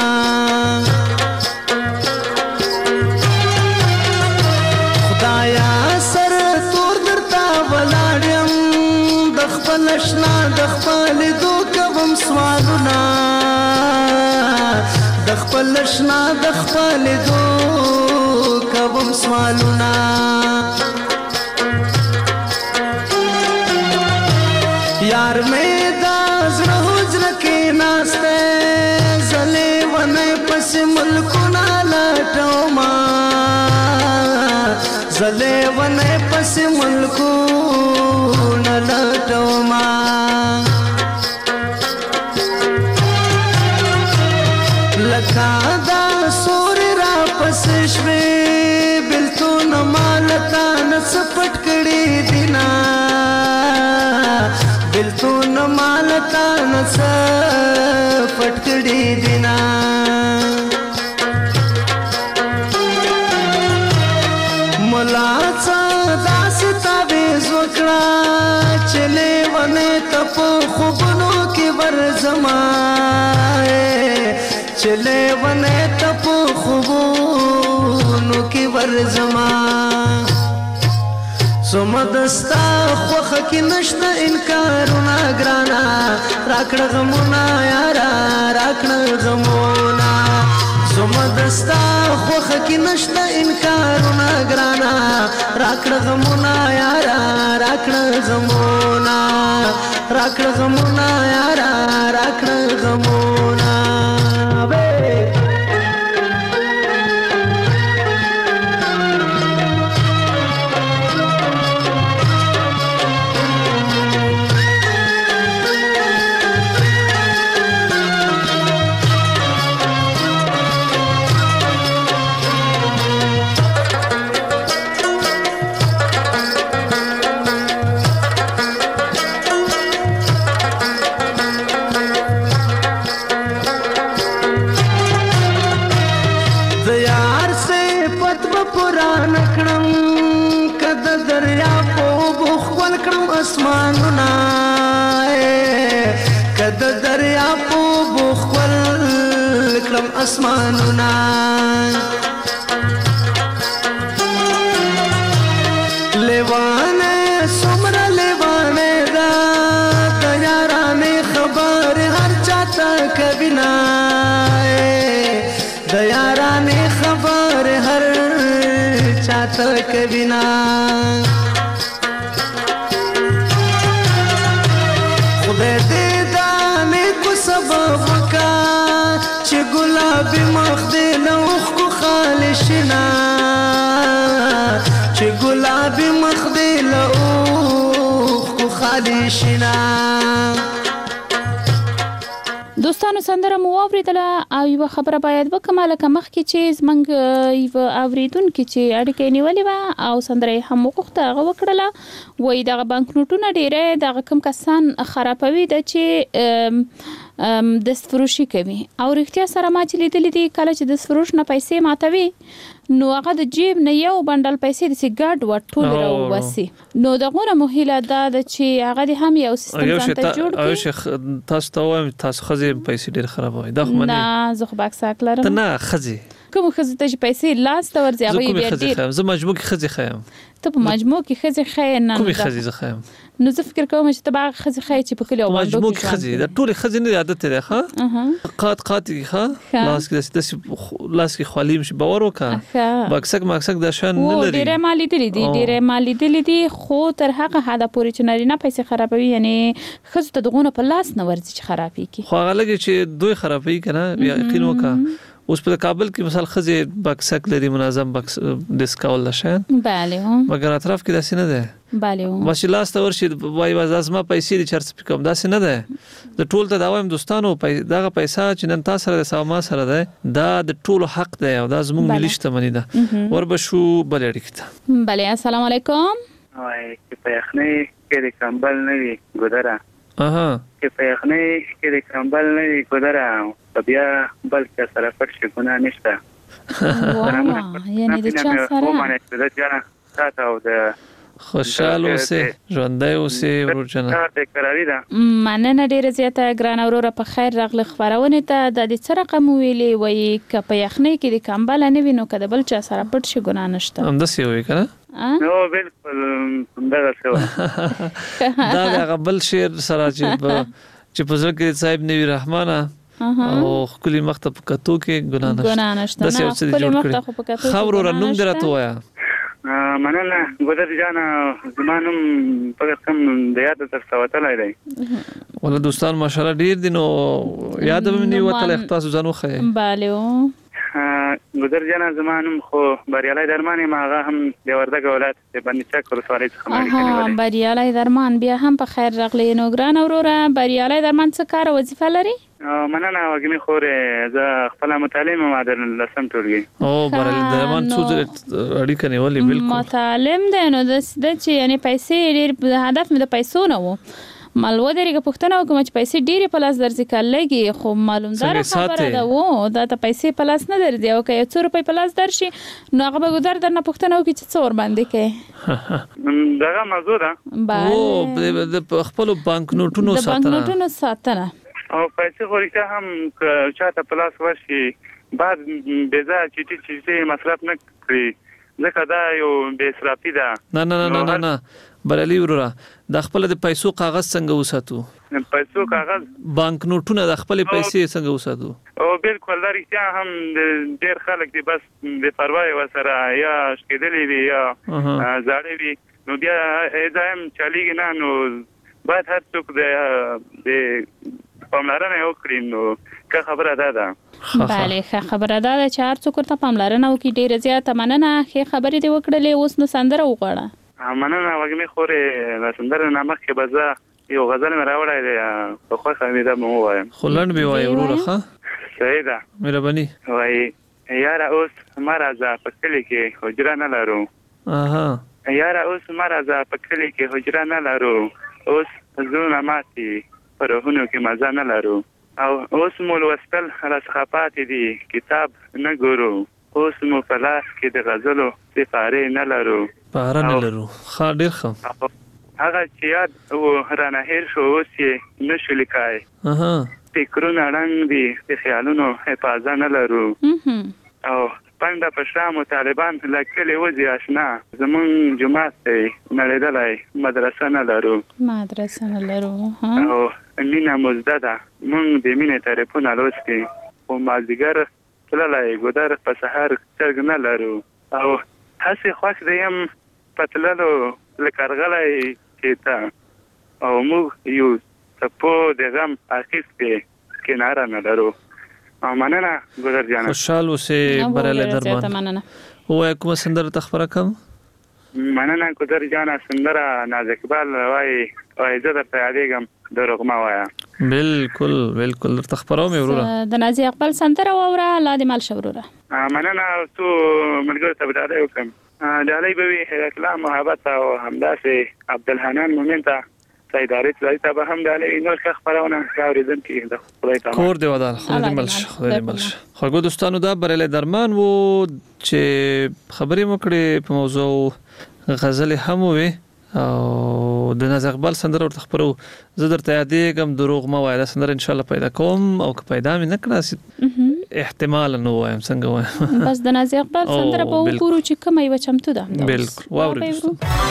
خدایا سر تور درته ولاړ یم د خپل اشنا د خپل دو کوم سوالونه د خپل اشنا د خپل دو کوم سوالونه یار مې دا زړه حجره کې ناسته زلې ونې پس ملکونه لټوما زلې ونې پس ملکونه لټوما لکه دا سور را پس شوي بلتون مالتا نس پټ کړي دینا بلتون مالتا نس پټ کړي دینا ملا څه داسې تعویذ وکړه چې لیونې ته په خوبونو کې ورځما چې لیونې ته په خوبونو کې ورځما سمدستا خوخه کې نشته انکارونه ګرانا راکړه غمونه یارا راکړه غمونه سمدستا خوخه کې نشته انکارونه ګرانا راکړه غمونه یارا راکړه غمونه راکړه غمونه یارا راکړه غمونه اسمانونه کده دریا په بخل کړم اسمانونه لیوانه سمره لیوانه دا د یارانې خبر هر چاته کبینا د یارانې خبر هر چاته کبینا چې مخ دې نوخ کو خالشنا چې ګلابي مخ دې لوخ کو خالشنا
دوستانو سندره مو اوریدله او یو خبره باید وکم لکه مخ کې چې زمنګ یو اوریدونکو چې اړیکې نیولې و او سندره هم وکړه هغه وکړه وای دغه بانک نوټونه ډیره دغه کم کسان خرابوي د چې ام د سفروشي کوي او رښتیا سره ما چې لیدلې دي کله چې د سفروش نه پیسې ماتوي نو هغه د جیب نه یو بندل پیسې د سیګارډ وټول راووسي نو دغه مهله دا د چې هغه د هم یو سیستم ځانته جوړ کړي او شي
تاسو ته وایم تاسو خزي پیسې ډیر خرابوي دا خو
نه زه خو باکس اکلرم
نه خزي
کوم خزي ته پیسې لاس ته ورځي هغه بیا ډیر
زه مجموع کې خزي خایم
ته په مجموع کې خزي خای نه
کوم خزي زه خایم
نو زه فکر کوم چې تبع خزي خای چې په کلی او
مجموع کې خزي دا ټول خزي نه عادت لري ښه قات قات ښه لاس کې د لاس کې خالیم شي باور وکړه باکسک ماکسک د شان نه لري
ډیره مالی دي ډیره مالی دي خو تر هغه حدا پورې چې نارینه پیسې خرابوي یعنی خزو ته دغونه په لاس نه ورځي چې خرابي کی
خو هغه لګي چې دوی خرابوي کنه یقین وکړه اوس په کابل کې مثال خزي باکسک لري منظم باکس ډیسکاول لشان
bale
مګر اطراف کې داسې نه ده
bale
ماشي لاس ته ورشي وای وازما پیسې د چرڅ کوم داسې نه ده د ټول ته دا وایم دوستانو دغه پیسې چې نن تاسو سره د ساما سره ده دا د ټول حق دی او دا زموږ ملي شتمني ده وربشو بل اړیکته
bale السلام علیکم
وای په یخنی کې د کمبل نه وی ګدره
اها
چې په یخنی کې د کمبل نه وی ګدره بیا بلکې سره پټ شي ګناه نشته
واه یعنی د چا سره
باندې د جنا تاسو او د
خوشاله اوسه ژوندۍ اوسه ورجنه
دا د قراری ده
مننه ډیره زیاته ګران اورور په خیر راغله خبرونه ته د دې سره رقم ویلې وای ک په یخنی کې د کمبل نه وینو کده بل چا سره پټ شي ګناه نشته
هم د سی وی کنه
نو بالکل دا څه
دا هغه بل شعر سره چې چې په ځل کې صاحب نبی رحمانه او خپل مخته په کتو کې ګناه نشته
ګناه نشته نه خپل مخته په کتو
خبر ورنوم درته وایا
مننه ګودر جان زمانم په کوم د یاد تر څوتلای دی
ول دوستان ماشاءالله ډیر دي نو یاد به نیو تل اختصاص ځانو خې
بالو
ګودر جان زمانم خو بریالي درمان ما هغه هم د وردګ ولایت په بنچا کولسوالۍ څخه مړ کړی
و بریالي درمان بیا هم په خیر راغلی نو ګران اوروره بریالي درمان څه کار وظیفه لري
مننه وګمی خورې زه خپل متعلم ما در لسم ټولګي
او بریالي درمان څو اړیکه نیولې بالکل
متعلم دی نو د چې یعنی پیسې ډیر هدف مې د پیسو نه وو مالو درېګه پښتنه وکم چې پیسې ډېری په لاس درځي کولېږي خو معلومدار خبره ده وو دا ته پیسې په لاس نه درځي او که څو روپۍ په لاس درشي نو هغه به ګذر درنه پښتنه وکړي چې څو ور باندې کوي
دغه موضوع ده
او د خپل بانک نوټونو
ساتنه د بانک نوټونو ساتنه
او پیسې خوري هم چاته په لاس ورشي بعد بيزا چټي چټي مصرف نه کړی ځکه دا یو بے اسرافي ده
نه نه نه نه نه بریالي وروره د خپل د پیسو کاغذ څنګه وساتو
پیسو کاغذ
بانک نوټونه د خپل پیسې څنګه وساتو
او بالکل دا رښتیا هم ډېر خلک دي بس د پروايي وسره یا شکېدلې وي یا زاړې وي نو بیا اځم چاليږي نه نو باید هر څوک د د پاملرنه وکړي نو که خبره ده ده
بله ښه خبره ده چې هر څوک ورته پاملرنه وکړي ډېره زیاته مننه ښې خبرې دې وکړلې اوس نو سندره وغواړه
مننه وګمې خورې د سندره نه مخکې به زه یو غزل مې راوړی دی په خوښه مې دا به ووایم
خو لنډ مې وایي وروره ښه
صحیح ده
مهرباني
وایي یاره اوس مه راځه په کلي کې حجره نه لرو یاره اوس مه راځه په کلي کې حجره نه لرو اوس زړونه ماتې په روحونو کې مزه نه لرو او اوس مو لوستل راڅخه پاتې دي کتاب نه ګورو اوس مو په لاس کې د غزلو سپارې نه لرو
پاره نه لرو ښه ډېر ښه
هغه چې یاد و رانه هېر شو اوس یې نه شو لیکای فکرونه ړنګ دي د خیالونو حفاظه نه لرو او پنډه په شامو طالبان له کلي وځي اشنا زمونږ جومات دی نړېدلی مدرسه نه لرو
مدرسه نه لرو
او مینه مزده ده مونږ د مینې تعریفونه لوستي خو مازدیګر تللی ګودر په سهار چرګ نه لرو او هسې خوښ دی یم په تللو لکه ارغلی چې ته او موږ یو څپو د غم اخیستې کناره نه لرو او مننه ګودر جانه
خوشحال اوسې بریالي درمان ووایه کومه سندره ته خپره کړم
مننه ګودر جانه سندره ناز اقبال وایي وایي زه درته یادېږم د رغمه وایه
بالکل بالکل درته خپروم وروره
د نازي اقبال سندره واوره لا دې مال شوروره
مننه تو ملګرو ته ډالۍ وکړم ډالۍ به وي حیات الله محبت او همداسې عبدالحنان مومن ته سیداري ځای ته به هم ډالۍ نور ښه خپرونه اورېدونکي د خدای تعالی
کور دې ودان خدای دې مل شه خدای دې مل شه خوږو دوستانو دا بریالي درمان وو چې خبرې مو کړې په موضوع غزل هم وي او د ناز اقبال سندره ورته خبرو زه درته یادېږم دروغ مه وایه دا سندره انشاءالله پیدا کوم او که پیدا مې نه کړه احتمالا نو وایم څنګه وایم
بس د ناز اقبال سندره به وګورو چې کومه یوه چمتو ده
بالکل واورئ دوستان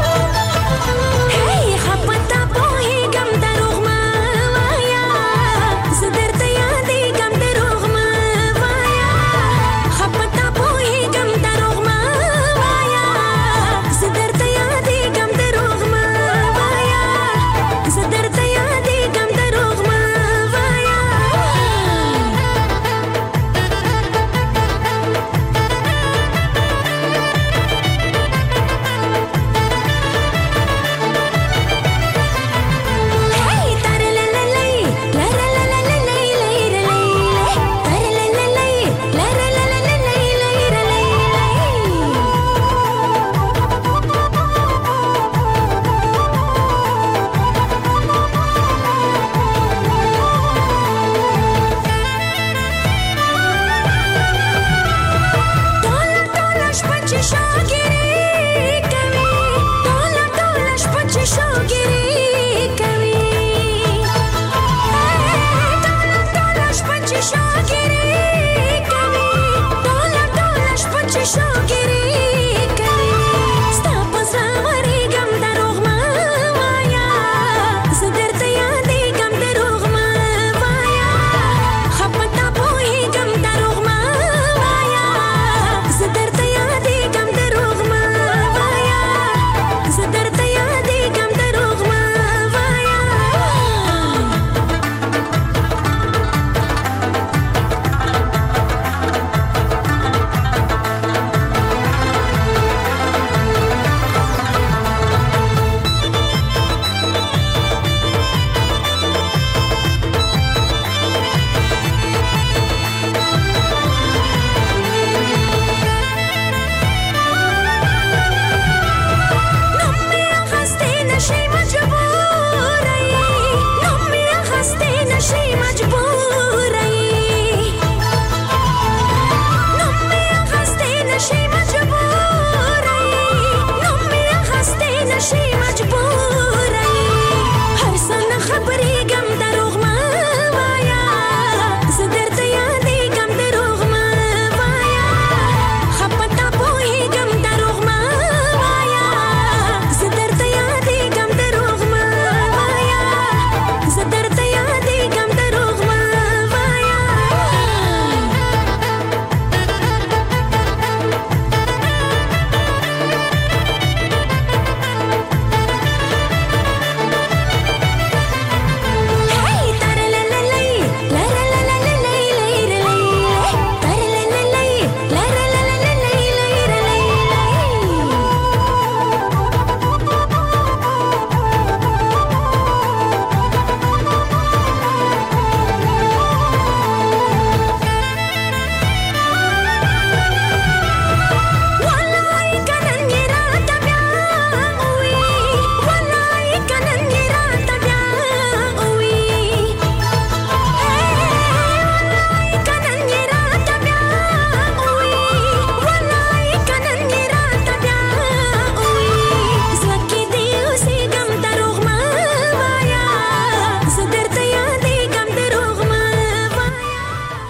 Hey, hapata pohi gam darugma waya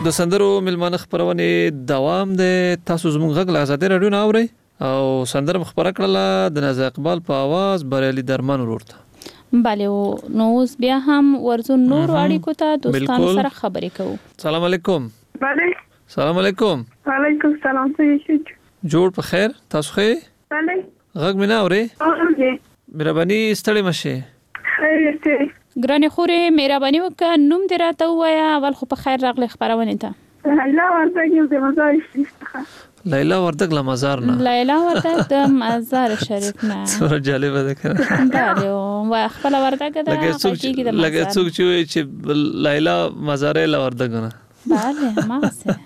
د سندرو ملمانه خبرونه دوام د تاسو زموږ غږ له آزادي رادیو نه اوري او سندره خبره کړله د نازا اقبال په आवाज بریالي درمان ورته
بله نو اوس بیا هم ورزو نور اړیکو ته دوستانو سره خبرې کوو.
سلام علیکم.
بله
سلام علیکم.
وعلیکم السلام. څنګه
جوړ په خیر تاسو ښه؟
بله
غږ مې نه اوري؟
اورم.
مهرباني ستړي مشه.
خیر ته
ګرانې خورې مهرباني وکړه نوم دې راته ووایه اول خو په خیر راغلی خپرونې ته.
لیلا وردګ یم د مزار شریف څخه.
لیلا وردګ له مزار نه.
لیلا وردګ د مزار شریف نه.
څومره جالبه ده کنه.
بله و خپل وردګ ده
لکه څوک لکه څوک چې وایي چې لیلا مزار له وردګ نه.
بله ما څه.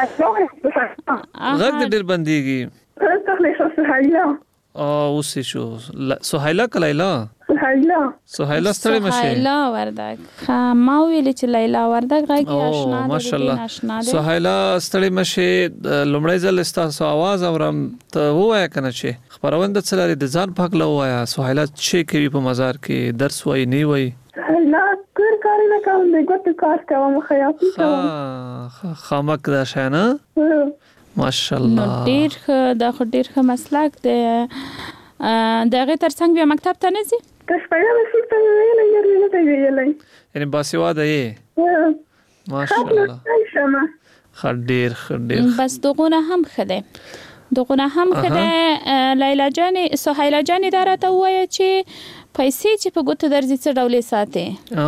غږ دې ډېر بنديږي.
تاسو له سهیلا.
او اوس شو سهیلا کلیلا.
سهیلا.
سهیلا ستړي مشه.
سهیلا وردګ. خا ما ویل چې لیلا وردګ غږی آشنا ده.
ماشاءالله. سهیلا ستړي مشه لومړی ځل تاسو आवाज اورم ته وای کنه چې خبروند څلاري د ځان پاک لوایا سهیلا چې کوي په مزار کې درس وای نه وای.
سهیلا کور کار نه کوم د ګوت کار کوم خیاطي کوم.
ها خامک دا شنه. ماشاءالله.
نو ډیر ښه دا خو ډیر ښه مسلک دی. دغه ترڅنګ بیا مکتب ته نه ځي؟
تاسو په یوه څه ته ویلې یې نه ته ویلې.
یعنی باسواده یې. ماشاءالله. خ ډیر خ ډیر.
بس دغونه هم خده. دغونه هم خده لیلا جان سهیلا جان اداره وایي چې پیسې چې په ګوت درځي څه ډول ساتي.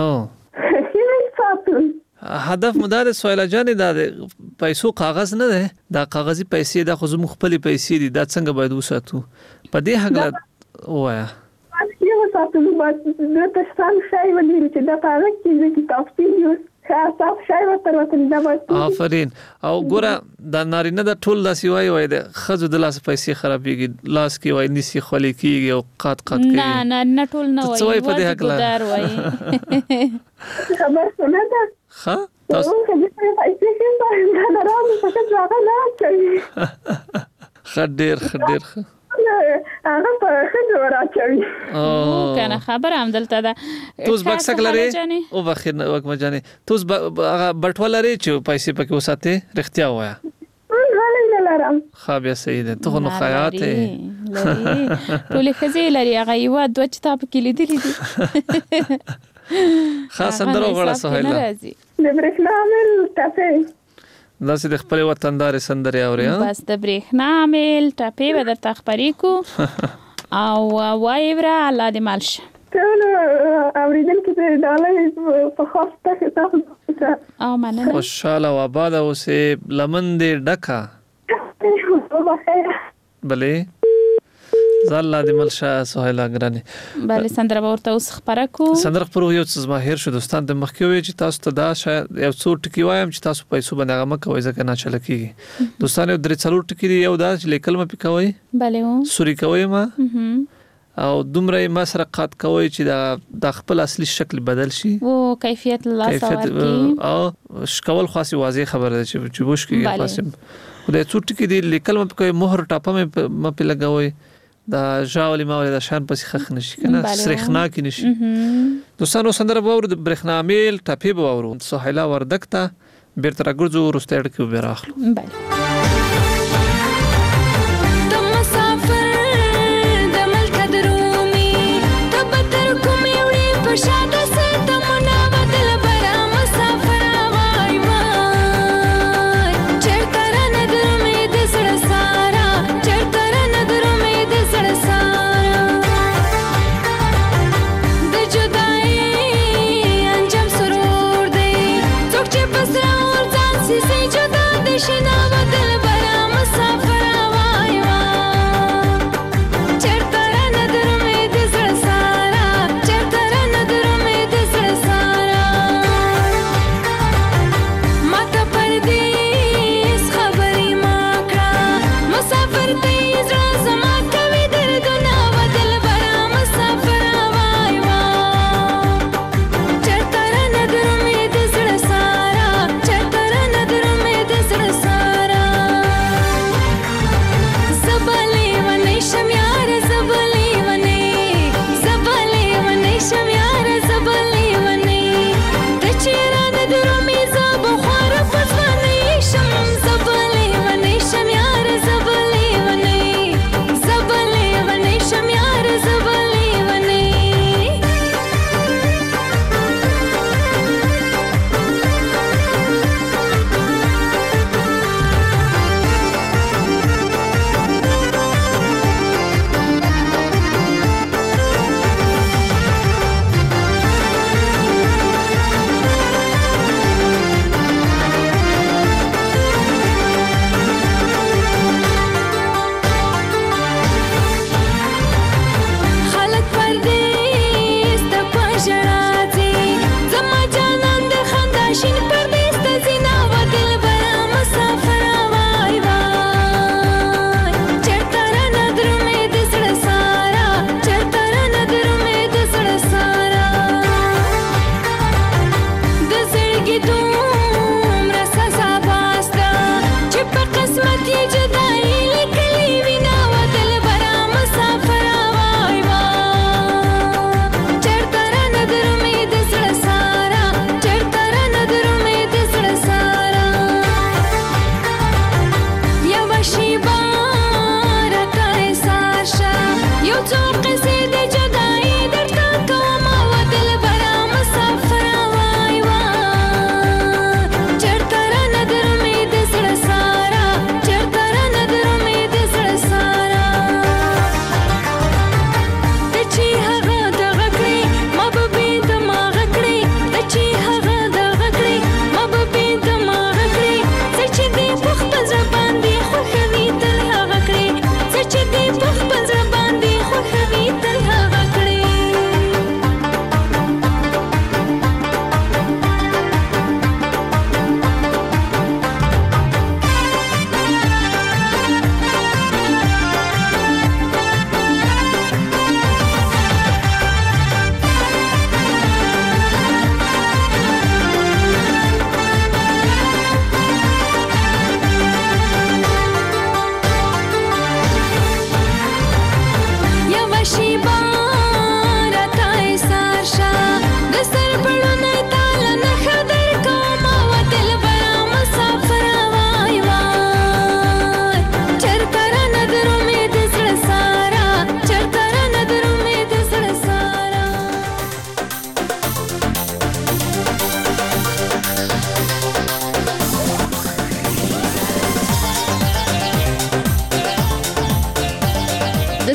او هدف مدار سهیلا جان د پیسو کاغذ نه ده دا کاغذي پیسې د خو زموږ خپل پیسې دي دا څنګه باید وساتو په دې حق وایا.
یو ساتو بس د تاسو شای ولې چې دا پاره کې چې تاسو یو تاسو شای وته وته دا وایي.
آفرین او ګوره د نارینه د ټول داسې وای وای د خزو د لاس پیسې خرابېږي لاس کې وای نسی خولي کیږي او قات قات کوي.
نه نه نه ټول نه وای
وای په دې حق
ګدار وای.
خبر څه ده؟
ها تاسو خډیر خډیر
هغه په خځو راچوي.
او کنه خبر هم دلته ده.
توس بکسک لري او بخیر وکم جانې توس هغه بټول لري چې پیسې پکې وساته رښتیا وایا.
ولې نه لرم.
خا بیا صحیح ده ته نو خیاط
لري ټول خزي لري هغه یو دوه کتاب کې لیدلې دي.
خاص اندرو غړا سهیلا.
د برېښنا عامل ټاپې
داسې د خپل وطندار سندري اوري ها.
بس د برېښنا عامل ټاپې به درته خبرې کو او وایبره الله دې مالش.
ټول اوریدونکو ته ډالۍ په خاص ته تاسو
او مننه.
خوشاله و آباد اوسه لمن دې ډکا. بله زال د ملشه سهیلا ګرانه.
بله سندره ورته اوس خبره کو.
سندره پر یو څه ماهر شو دوستان د مخکې وی چې تاسو ته دا شاید یو څو ټکی وایم چې تاسو پیسو باندې هغه مکوې ځکه نه چل کیږي. دوستان یو درې څلور ټکی دی یو دا چې لیکل م پکوي.
بله و.
سوري کوي ما. او دومره مسرقات کوي چې د خپل اصلي شکل بدل شي.
او کیفیت الله سوار
او شکول خاصي واضح خبره ده چې چې بوش کیږي خاصم. خدای څو ټکی دی لیکل م پکوي مهر ټاپه م په لګوي. دا ژاولې ماولې دا شان پسې خخ نشي کنه سرخنا کې نشي. دوستانو سندره باور د برېښنا میل ټاپې باور سهیلا وردګ ته بیرته راګرځو ورسته اړ کې وبراخلو.
بله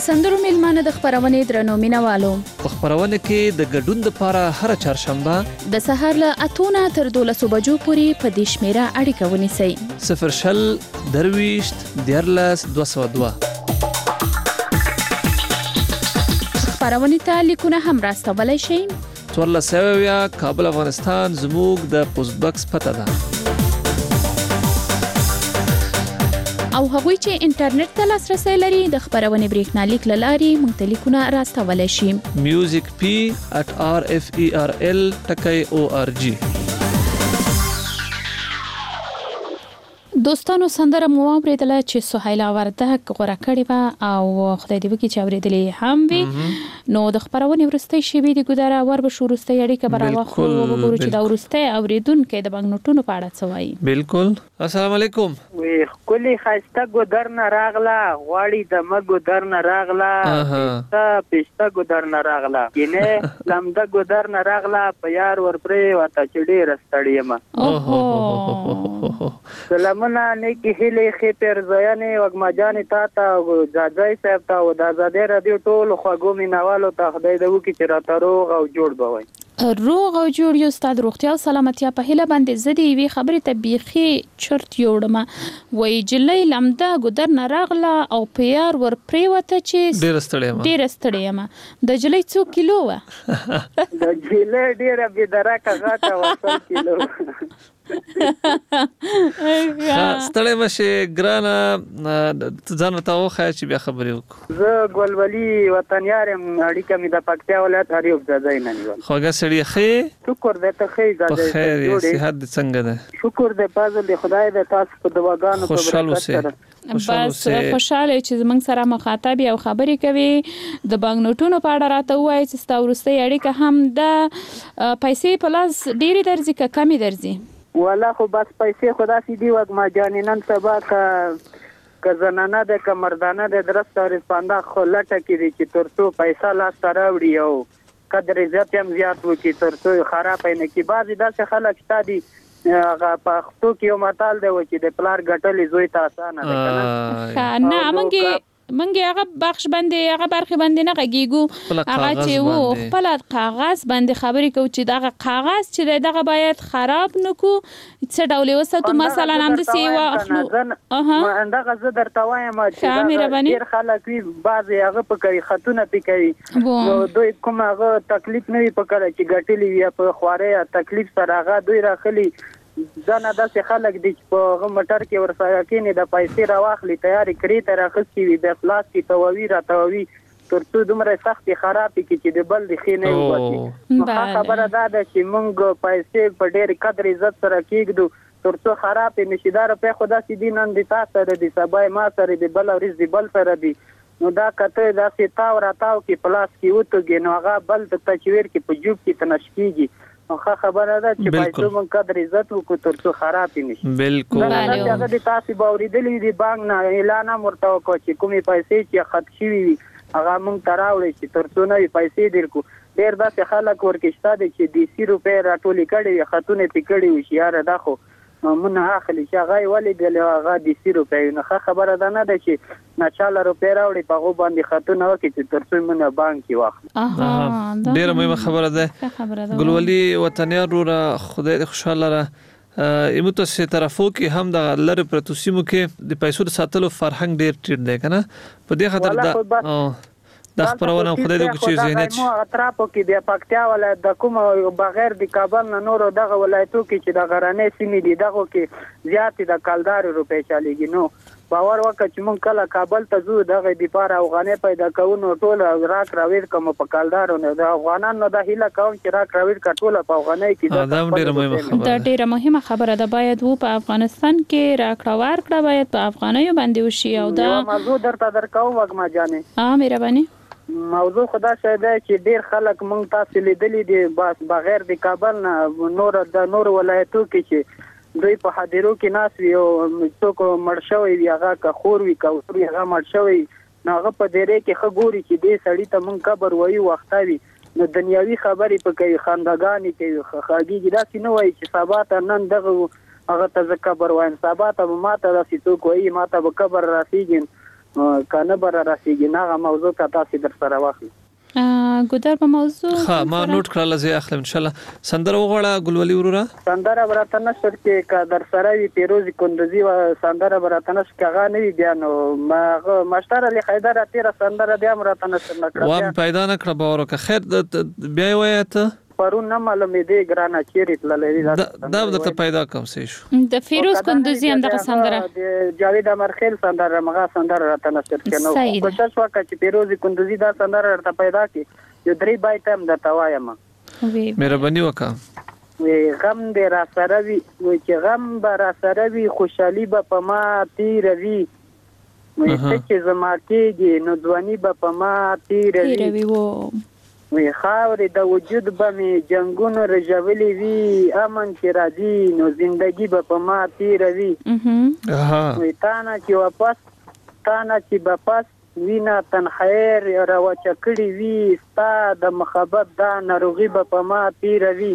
سندرو میلمانه د خبرونې درنو مینوالو
په خبرونه کې د ګډون لپاره هر چهارشنبه
د سهار له اتونه تر دولسو بجو پورې په دې شمیره اړیکه ونیسئ.
صفر شل درویشت دیارلس دوه سوه دوه.
خبرونې ته لیکونه هم راستولی شئ.
څوارلس سوه اویا کابل افغانستان زموږ د پوسټ بکس پته ده.
او هغوی چې انټرنیټ ته لاسرسی لري د خبرونې بریښنالیک له لارې موږ ته لیکونه راستولی شي.
میوزیک پی at r f e r l ټکی او ار جی.
دوستانو سندره مو اوریدله چې سهیلا وردک غوړه کړې وه او خدای دې وکړي چې اوریدلې هم وي. نو د خبرونې وروستۍ شیبې د ګودره وربشو وروستۍ اړیکه به راواخلو وګورو چې دا وروستی اوریدونکی د بانک نوټونو په اړه څه وایي.
بالکل. السلام علیکم.
وی ښکلې ښایسته ګودر نه راغله غواړي د مګو در نه راغله پسته پسته ګودر نه راغله کینې لمده ګودر نه راغله په یار ورپرې ورته چې ډېره ستړې یم. سلامونه نیکی هیلې ښې پیرزویانې وږمجانې تا ته او ځاځی صاحب ته او د ازادۍ راډیو ټولو خوږو مینوالو ته خدای دې وکړي چې راته روغ او جوړ به وئ.
روغ او جوړ یو ستا د روغتیا او سلامتیا په هیله باندې زه د یوې خبرې ته بیخي چرت یوړم. وایي جلۍ لمده ګودر نه راغله او په یار ور پرېوته چې
ډېره ستړې یم
ډېره ستړې یم. د جلۍ څو کیلو وه؟
د جلۍ ډېره بېدرکه غټه وه سل کیلو.
ستړی مشې ګرانه ځان ورته وښایه چې بیا خبرې وکړو.
زه ګلولي وطنیار یم اړیکه مې د پکتیا ولایت هریوب ځاځی نه نیول.
خوږه سړیه ښې؟
شکر دی ته ښې
په خیر یې صحت دې څنګه ده؟
شکر دی فضل دی خدای دې تاسو په دواګانو په برکت سره
بس خوشاله چې زمونږ سره مخاطب او خبرې کوي. د بانک نوټونو په اړه راته ووایي چې ستا وروستۍ اړیکه هم د پیسې په لاس ډېرې درځي که کمې درځي؟
والا خو بس پیسې خو داسې دي وږمه جانې نن سبا که که زنانه ده که مردانه ده درسته او رسپانده خو لټه کې دي چې تر څو پیسه لاسته راوړي او قدر عزت هم زیات وکړي تر څو خراب نه کړي. بعضې داسې خلک شته دي هغه پښتو کې یو متل دی چې د پلار ګټلې زوی ته اسانه ده که
نه. نه موږ منګي هغه بخش باندې هغه برخه باندې نه غږیږو هغه چې وو خپل کاغذ باندې خبرې کوي چې دا کاغذ چې دغه باید خراب نکو څه ډول وساتو مثلا هم د سیوا اخلو.
اها دغه زه درته وایم چې ډیر خلک وي بعضې هغه په کوي خطونه پې کوي نو دوی کوم هغه تکلیف نه وي په کله چې ګټلي وي په خوارۍ تکلیف سره هغه دوی راخلي ځنه داسې خلک دي چې په هغه موټر کې ورسره کېني د پیسې راواخلي تیارې کړې ته راخیستې وي د خلاص کې تووي راتووي تر څو دومره سختې خرابې کړي چې د بل د ښې نه وباسي. نو ښه خبره دا ده چې موږ پیسې په ډېر قدر عزت سره کېږدو تر څو خرابې نه شي. دا روپۍ خو داسې دي نن د تا سره دي سبا یې ما سره دي بله ورځ د بل سره دي. نو دا کته داسې تاو راتاو کې پلاس کې وتوږي نو هغه بل د تچویر کې په جوب کې تنش کېږي. نو ښه خبره ده چې پیسو موږ قدر عزت وکړو تر څو خرابې نه شي.
بالکل
هغه د تاسې به اورېدلي د بانک نه اعلان هم ورته وکړو چې کومې پیسې چې خط شوي وي هغه موږ ته راوړئ چې تر څو نوې پیسې در کړو. ډېر داسې خلک ورکې شته دي چې دیسي روپۍ راټولې کړې وي خطونه پې کړي وي چې یاره دا خو مونږ اخلي چې هغه یې ولیدلې هغه دیسي روپۍ نو ښه خبره ده نه ده چې ناچاله روپۍ راوړي په هغو باندې خطونه وکړي چې تر څو مونږ بانک کې واخلو.
ډېره مهمه خبره ده ګلولي وطنیار وروره خدای دې خوشحاله لره ایمو ته طرفو کې هم د لرې پرتو سیمو کې د پیسو د ساتلو فرهنګ ډېر ټیټ دی که نه په دې خاطر دا دا خبرونه خدای دې وکړي چې ذهنیت
مو اطرافو کې د پکتیا ولایت د کوم بغیر د کابل نه نورو دغه ولایتو کې چې د غرنۍ سیمې دي دغو کې زیاتې د کلدارې روپۍ چلیږي. نو باور وکړه چې مونږ کله کابل ته ځو دغه دپاره افغانۍ پیدا کوو نو ټوله راک راویر کوم په کلدارو نه د افغانانو دا هیله کوم چې راک راویر کړه ټوله په افغانۍ کې.
دا ډېره مهمه خبره ده باید و په افغانستان کې راکړه ورکړه باید په افغانیو باندې وشي. او دا
موضوع درته درکوم وږمه جانې
ها مهرباني
موضوع خدا شاید چې ډیر خلک مونږ تاسو لیدلی دي بغیر د کابل نه نور د نور ولایتو کې چې دوی په حاضرو کې ناس وي او څوک مړ شوی وي هغه که خور وي که ورور هغه مړ شوی نو هغه په ډیرې کې ښه ګوري چې دې سړي ته مونږ قبر وایو وخته وي نو دنیاوي خبرې په کوي خندګانې کوي خاګېږي داسې نه وایي چې سبا ته نن دغه هغه ته زه قبر وایم سبا ته به ما ته داسې څوک وایي ما ته به قبر راسېږي کنه بر راسیږي نه موضوع کا تاسو در سره واخلئ.
ګودر په موضوع
ها ما نوٹ کړل زه اخلم ان شاء الله. سندره وغواړه ګلولي ورورا.
سندره براته نشر کې کا در سره وی پیروزی کندوزی و سندره براته نش کغه نه وی بیان ما مشتر علی حیدر اتیره سندره بیا براته نشر نکړه.
و پیدا نکړه باور که خیر بیا وایته
پرون نه معلومې دی ګرانه چیرې تللې
دا دا ته پیدا کوم څه شو
د فیروز کندوزی هم دغه سندره
د جاوید امرخیل سندره مغه سندره راته نشر کینو کوشش وکړه چې فیروز کندوزی دا سندره راته پیدا کړي یو درې بایت هم د توایم
مهرباني وکړه
وی غم دې را سره وي وی چې غم به را سره وي خوشحالي به په ما تیروي وی چې زما کېږي نو ځواني به په ما تیروي وی خاورې د وجود به مې جنګونو رژولې وي امن چې راځي نو زندگی به په ما تیروي وی تانه چې واپس تانه چې به پس وینا تنخیر راوچه کړي وي ستا د محبت دا ناروغي به په ما تیروي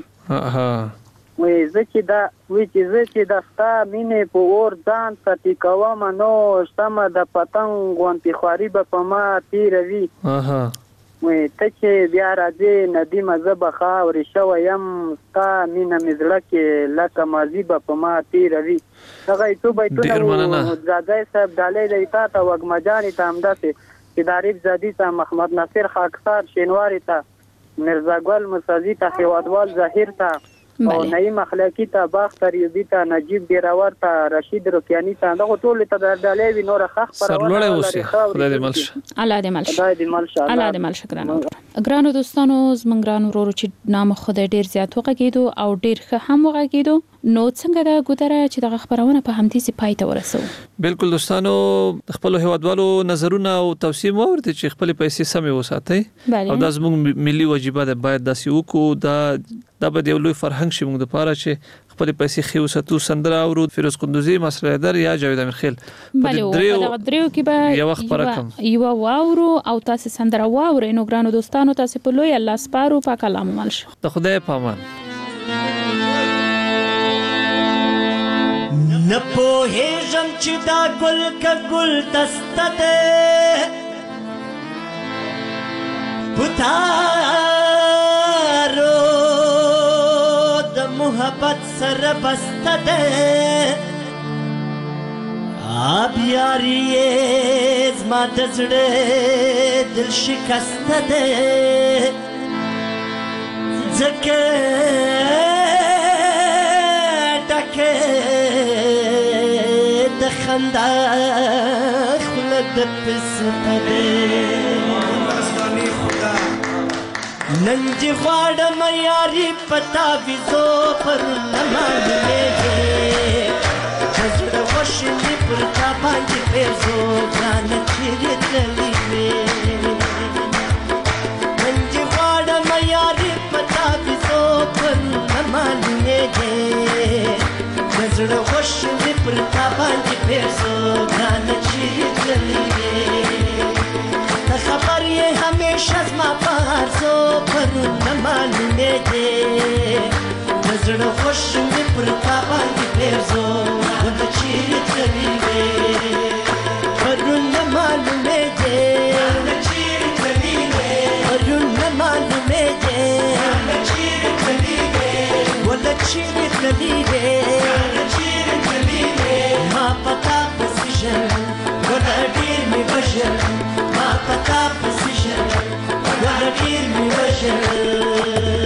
وی زه چې دا وی چې زه چې د ستا مینې په اور ځان ساتي کوم نو شمه د پتنګ غونتې خواري به په ما تیروي وی ته چې بیا راځې ندیمه زه به خاورې شوی یم ستا مینه مې زړه کې لکه ماضي به په ما تیروي دغه یې څو بیتونه زاځی صاحب ډالۍ دی تا ته وږمه جانې ته همداسې چې د عارف زادي ته محمد ناصر خاکسار شینواري ته مرزا ګل مسازي ته هیوادوال ظاهر ته او نعیم اخلاقی ته باختر یوبی ته نجیب ډیراور ته رشید رکیانی ته دغه ټول ته د ډالۍ وی نور خخ پرونه
لري خدای دې ملش
الله دې ملش
خدای دې ملش
الله دې ملش ګرانو ګرانو دوستانو زمونږ ګرانو ورورو چې نام خدای ډیر زیات وغږیدو او ډیر ښه هم وغږیدو نو څنګه دا ګودره چې دغه خبرونه په همدې سي پای ته ورسو.
بالکل دوستانو خپل هیوادوالو نظرونه او توصیه مو ورته چې خپل پیسې سمې وساتئ او دا زموږ ملي واجبات ده باید داسې وکړو دا دا به یو لوی فرهنګ شي موږ لپاره چې خپل پیسې خو وساتو. سندره او فیروز کندوزی مسله در یا جاوید امرخیل
په دریو دریو کې به
یو وخت پرکم
یو واورو او تاسو سندره واورئ. نو ګرانو دوستانو تاسو په لوی الله سپارو پاک الله مو مل شه.
د خدای په امان.
نه پوهېږم چې دا ګل که ګل دسته ده پتارو د محبت سره بسته ده آب یاري یې زما د زړه دل شکسته ده ځکه خندا خوله د پسته ده نن دې غواړم یاري پتا ویزو پر لمانځلې زړه وشلې پر تا باندې پیزو ځان چیرې تللې نن دې غواړم یاري پتا ویزو پر لمانځلې زړه وشلې پر تا باندې پیزو ځان چیرې تللې ته خبر یې همیشه زما په هرڅو پرونه معلومې دې زړه وشلې پر تا باندې پیزو ځان چیرې تللې پرونه معلومې دې پرونه معلومې دې ولا چیرې تللې ما پتا پسیشن ولا ډیر می بشر ما پتا پسیشن ولا ډیر می بشر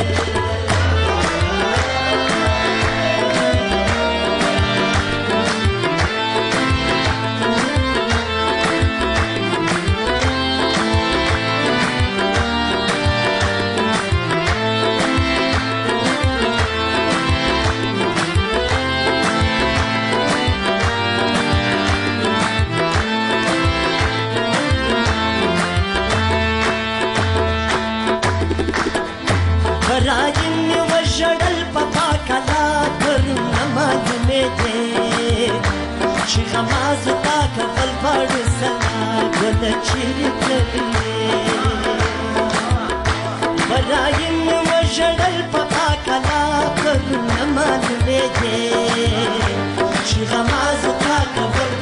راجنی وشړل پپا کلا پر نمازونه دې چې غماز تا کفل پړ سلا ګل چیرې راجنی وشړل پپا کلا پر نمازونه دې چې غماز تا کفل